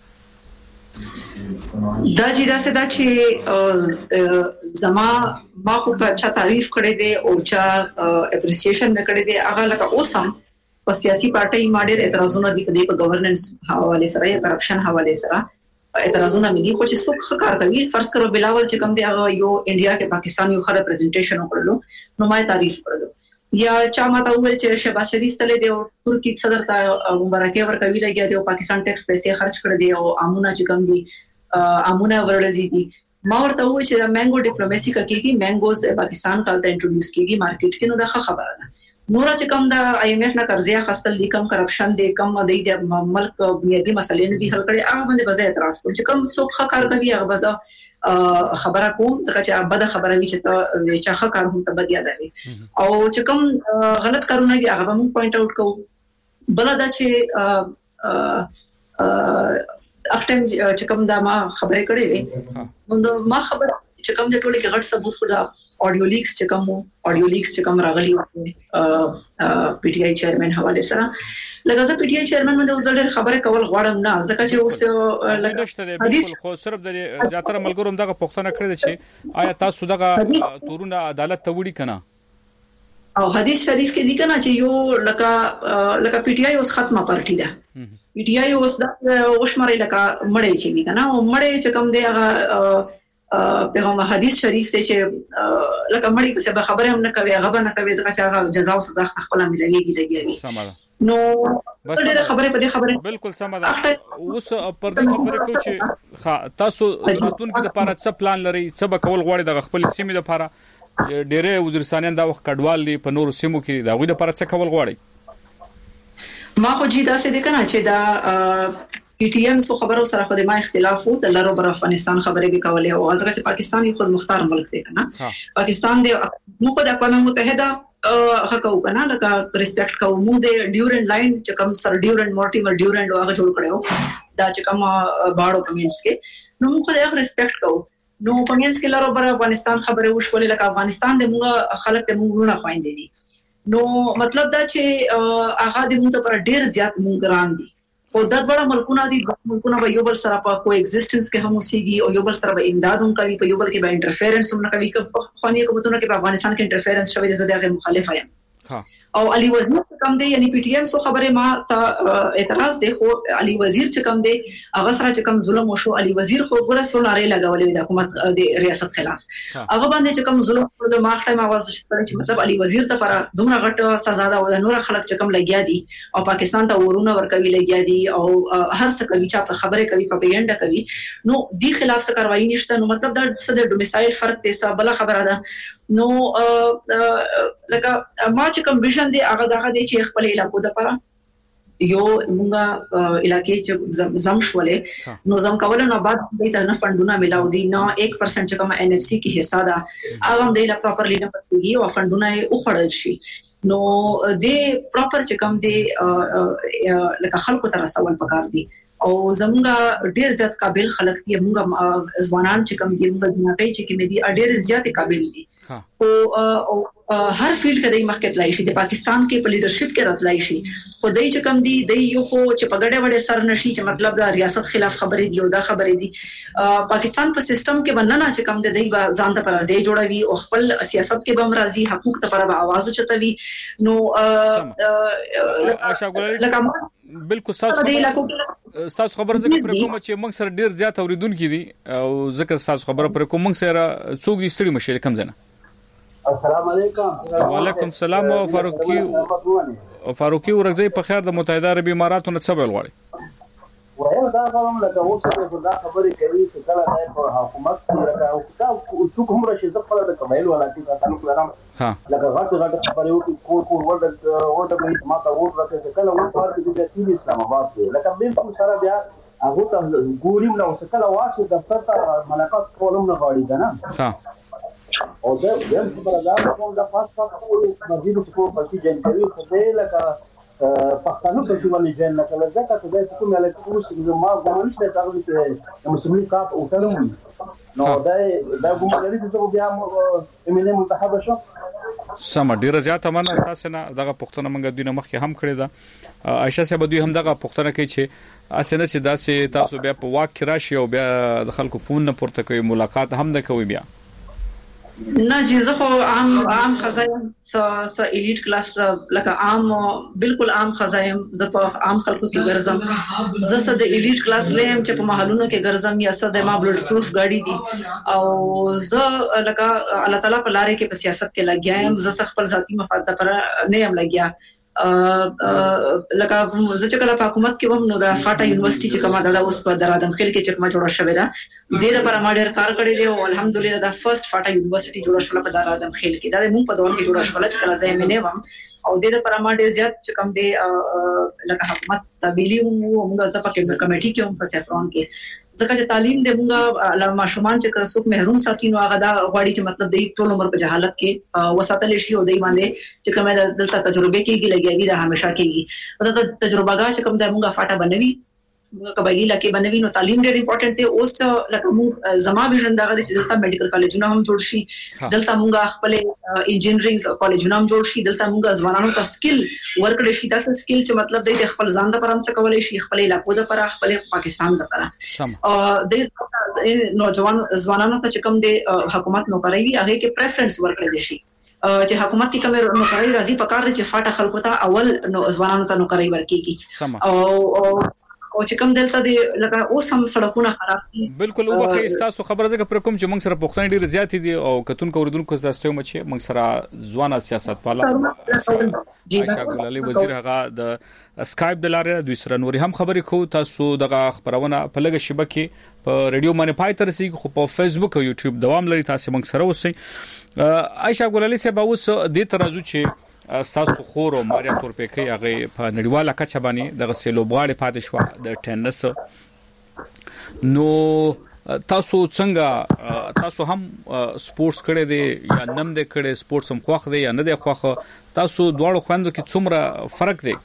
دا چې دا څه دا چې زما ما خو ته اچھا تعریف کړې دي او چا اپریسیشن نه کړې دي هغه لکه اوسم په سیاسي پارټي ماډر اعتراضونه دي کدي په گورننس حواله سره یا کرپشن حواله سره اعتراضونه ملي خو چې څوک ښکار کوي فرض کړو بلاول چې کوم دی هغه یو انډیا کې پاکستان یو خره پریزنټیشن وکړلو نو ما تعریف کړو یا چا ما ته وویل چې شهباز شریف تل دی او ترکی صدر ته مبارکي ورکوي لګیا دی او پاکستان ټیکس پیسې خرج کړ دي او امونه چې کوم دي امونه ورړل دي ما ورته وویل چې دا مانګو ډیپلوماسي کوي مانګوز پاکستان کال ته انټروډیوس کیږي مارکیټ کې نو دا خبره ده نور چې کوم دا آی ایم ایف نه قرضیا خستل دي کم کرپشن دي کم د ملک بنیادی مسلې نه دي حل کړي هغه باندې بځای اعتراض کوم چې کوم څوک ښه کوي هغه بځا خبره کوم ځکه چې بده خبره وي چې ته چې ښه کار هم ته بد یاد وي او چې کوم غلط کارونه دي هغه هم پوینټ اوټ کوم بل دا چې اخته چې کوم دا ما خبرې کړې وي نو ما خبره چې کوم د ټولي کې غټ ثبوت خدا اډیو لیکس چې کوم اډیو لیکس چې کوم راغلي ا پی ټی آی چیرمن حواله سره لږه پی ټی آی چیرمن باندې وزړ خبره کول غواړم نه ځکه چې اوس لږه حدیث خو صرف د زیاتره ملګرو دغه پښتنه کړی چې آیا تاسو دغه تورونه عدالت ته وړي کنه او حدیث شریف کې دي کنه چې یو لکه لکه پی ټی آی اوس ختمه پارټي ده پی ټی آی اوس د وشمرې لکه مړې چې وی کنه او مړې چې کوم دی هغه پیغمبر حدیث شریف ته چې لکه مړی په سبا خبره هم نه کوي هغه نه کوي ځکه چې هغه جزا او سزا خپل ملويږي لګي نو ډېر خبره په دې خبره بالکل سم ده. اوس پر دې خبره کو چې تاسو راتلونکي د لپاره څه پلان لري، څه به کول غواړي د خپل سیمې لپاره؟ ډېر وزیرستانیان دا وخت کډوال دي په نورو سیمو کې، دا غوډه لپاره څه کول غواړي؟ ما خو جی دا څه دي کنه چې دا پی ټی ایم سو خبرو سره په دې ما اختلاف وو د لارو بر افغانستان خبرې به کولې او هغه چې پاکستان یو خود مختار ملک دی کنه. پاکستان دی موږ د اقوام متحده حق او کنه لکه ریسپیکټ کوو موږ د ډیورنډ لاین چې کوم سر ډیورنډ مورټیمر ډیورنډ هغه جوړ کړو دا چې کوم باړو کمینس کې نو موږ د ریسپیکټ کوو. نو کمینس کې لارو بر افغانستان خبره وشولې لکه افغانستان د موږ خلک ته موږ نه خويندې دي. نو مطلب دا چې هغه د موږ پر ډیر زیات موږ ګران دي او د ډېر ملکونو دي ملکونو به یو بل سره په کو ایگزیسټنس کې هم اوسېږي او یو بل سره به امداد هم کوي، په یو بل کې به انټرفیرنس هم نه کوي. په خاني حکومتونو کې په افغانستان کې انټرفیرنس شوی دی، زه دغه مخالف یم. او علي وزیر کوم دی یعنی پی ټی ایم سو خبره ما ته اعتراض دی، خو علي وزیر چې کوم دی هغه سره چې کوم ظلم وشو، علي وزیر خو ګره سو ناره لګولې د حکومت د ریاست خلاف هغه باندې چې کوم ظلم کړو د ماخ ټایم आवाज وشته چې مطلب علي وزیر ته پر دومره غټه سزا ده او د نور خلک چې کوم لګیا دي او پاکستان ته ورونه ورکوي لګیا دي او هر څه کوي چې په خبره کوي پروپاګاندا کوي، نو دی خلاف څه کاروایی نشته. نو مطلب دا څه د ډومیسایل فرق دی، څه بل خبره ده. نو لکه ما چې کوم ویژن دی هغه دغه دی چې خپل علاقو د لپاره یو موږ علاقې چې زم شولې نو زم کول نو بعد د نه فندونه ملاو دي نه ایک پرسنټ چې کوم ان اف سی کې حصہ ده هغه هم د لا پراپرلی نه پټيږي او فندونه یې وخړل شي. نو د پراپر چې کوم دی لکه خلکو ته رسول پکار دي او زمونږ ډیر زیات قابل خلک دي، موږ ځوانان چې کوم دي موږ نه کوي چې کوم دي ډیر زیات قابل دي او هر فیلډ کې د مخکې تلای شي. د پاکستان کې په لیدرشپ کې راتلای شي، خو دای چې کم دي د یو خو چې په ګډه وړه سر نشي چې مطلب د ریاست خلاف خبرې دی او دا خبرې دي. پاکستان په سیستم کې باندې چې کم دي د ځان ته پرځي جوړوي او خپل سیاست کې به مرضی حقوق ته پر आवाज اوچتوي. نو آشا ګولای بالکل تاسو تاسو خبره ځکه پر کوم چې موږ سره ډیر زیات اوریدونکو دي او ځکه تاسو خبره پر کوم موږ سره څوک دي ستړي مشه کم ځنه. السلام علیکم. وعلیکم السلام. فاروقي فاروقي ورغزي په خیر د متحده عربی اماراتو نه څه ویل غواړي؟ وایي دا کوم لکه اوس دا خبرې کوي چې کله د حکومت لکه او څوک هم راشي د خپل د کمایل ولا کې تعلق لرم ها لکه غاټه غاټه خبرې وکړي کور کور ورته ورته به ما ته ورته چې کله ورته ورته د اسلام آباد کې لکه بالکل سره بیا هغه ته ګوریم نو څه کله واشه د دفتر ملاقات کولم نه غواړي کنه ها او دا د خبره دا کوم د پاسه په مزید څه په کې جن کوي خو دې لکه پښتنو په څیر باندې جن نه کله ځکه چې د کوم ملت اوس چې ما غواړم چې تاسو ته مسلمان کاپ او ترمون نو دا دا کوم لري چې بیا امینه منتخب شو سم ډیره زیاته مننه اساس نه دغه پښتنه منګه دینه مخکې هم کړی دا عائشہ صاحب دوی هم دغه پښتنه کوي چې اسنه سي داسې تاسو بیا په واک کې راشي او بیا د خلکو فون نه پورته کوي ملاقات هم نه کوي بیا نه جی زه خو عام عام خزایم س س الیټ کلاس لکه عام بالکل عام خزایم زه په عام خلکو کې ګرځم زه س د الیټ کلاس لیم چې په محلونو کې ګرځم یا س د ما بلډ پروف گاډي دي او زه لکه الله تعالی په لارې کې په سیاست کې لګیایم زه خپل ذاتی مفاد لپاره نه يم لګیا لکه زه چې کله په حکومت کې وم نو د فاټا یونیورسيټي چې کومه دا اوس په درادم خل کې چې کومه جوړه شوې ده د دې لپاره ما ډېر کار کړی دی او الحمدلله دا فرست فاټا یونیورسيټي جوړه شوه په درادم خل کې دا موږ په دور کې جوړه شوه چې کله زه مې نه وم او د دې لپاره ما ډېر زیات چې کوم دی لکه حکومت تبلیغ مو موږ ځکه په کمیټي کې هم په سفرون کې ځکه چې تعلیم د موږ علامه شومان چې څوک محروم ساتي نو هغه دا غواړي چې مطلب د ټول عمر په جهالت کې وساتل شي او دای باندې چې کومه دلته تجربه کېږي لګیږي دا همیشه کېږي دا تجربه غا چې کوم د موږ فاټا بنوي موږ قبایلی لکه بنوي نو تعلیم ډېر امپورټنت دی اوس لکه موږ زما ویژن دا غواړي چې دلته میډیکل کالجونه هم جوړ شي دلته موږ خپل انجینرینګ کالجونه هم جوړ شي دلته موږ ځوانانو ته سکل ورکړي شي دا سکل چې مطلب د خپل ځان د پرم څخه کولای شي خپل علاقو د پر خپل پاکستان د پر او د نوجوان ځوانانو ته چې کوم د حکومت نوکري هغه کې پریفرنس ورکړي شي چې حکومت کې کومه نوکري راځي پکار چې فاټه خلکو ته اول نو ځوانانو ته نوکري ورکړي او او چې کوم دلته دی لکه اوس هم سړکونه خراب دي. بالکل او وخت تاسو خبره زګه پر کوم چې موږ سره پښتني ډیر زیات دي او کتون کوردونکو تاسو ته مچ موږ سره ځوان سیاست پاله عائشہ ګلالي وزیر هغه د اسکایپ د لارې دوی سره نوري هم خبرې کو. تاسو دغه خبرونه په لګه شبکې په ریډیو باندې پای تر سي خو په فیسبوک او یوټیوب دوام لري. تاسو موږ سره اوسئ. عائشہ ګلالي سه به اوس د ترازو چې تاسو خور او ماریا تورپیکي هغه په نړیواله کچه باندې د غسیلو بغاړې پاتې شو د ټینس. نو تاسو څنګه تاسو هم سپورتس کړی دی یا نم دې کړی سپورتس هم خوښ دی یا نه دی خوښ تاسو دواړو خويندو کې څومره فرق دی؟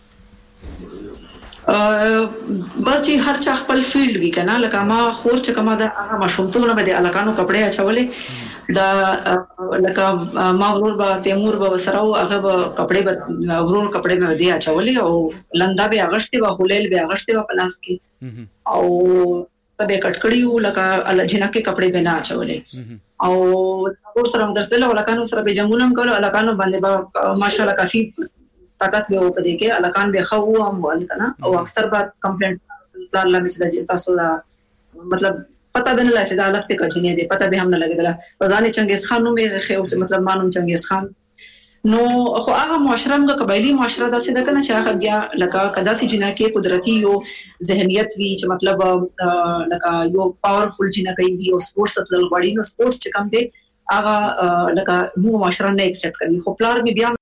بس چې هر چا خپل فیلډ وی کنه لکه ما خور چې کما د هغه مشومتونه به الکانو کپڑے اچولې دا لکه ما ورور با تیمور با وسراو هغه به کپڑے به ورور کپڑے به دی اچولې او لندا به اغشتي به خلیل به اغشتي به پلاس کې او تبه کټکړیو لکه الجنا کې کپڑے به نه اچولې او ور سره درته الکانو سره به جنگولم کولو الکانو باندې با ماشاءالله کافي طاقت به وکړي کې الکان به خو هم ولکنه او اکثر بعد کمپلینټ پلان لا مچ تاسو دا مطلب پتا به نه لای چې دا لفته کټینه دي پتا به هم نه لګیدله وزانه چنګیز خان نو مې خو مطلب مانوم چنګیز خان نو خو هغه معاشره موږ قبایلی معاشره داسې ده کنه چې هغه بیا لکه کداسي جنکه قدرتي یو ذهنیت وی چې مطلب لکه یو پاورفل جنکه وی او سپورتس تل غوړي نو سپورتس چې کوم دي هغه لکه موږ معاشره نه ایکسپټ کوي. خو پلار می بیا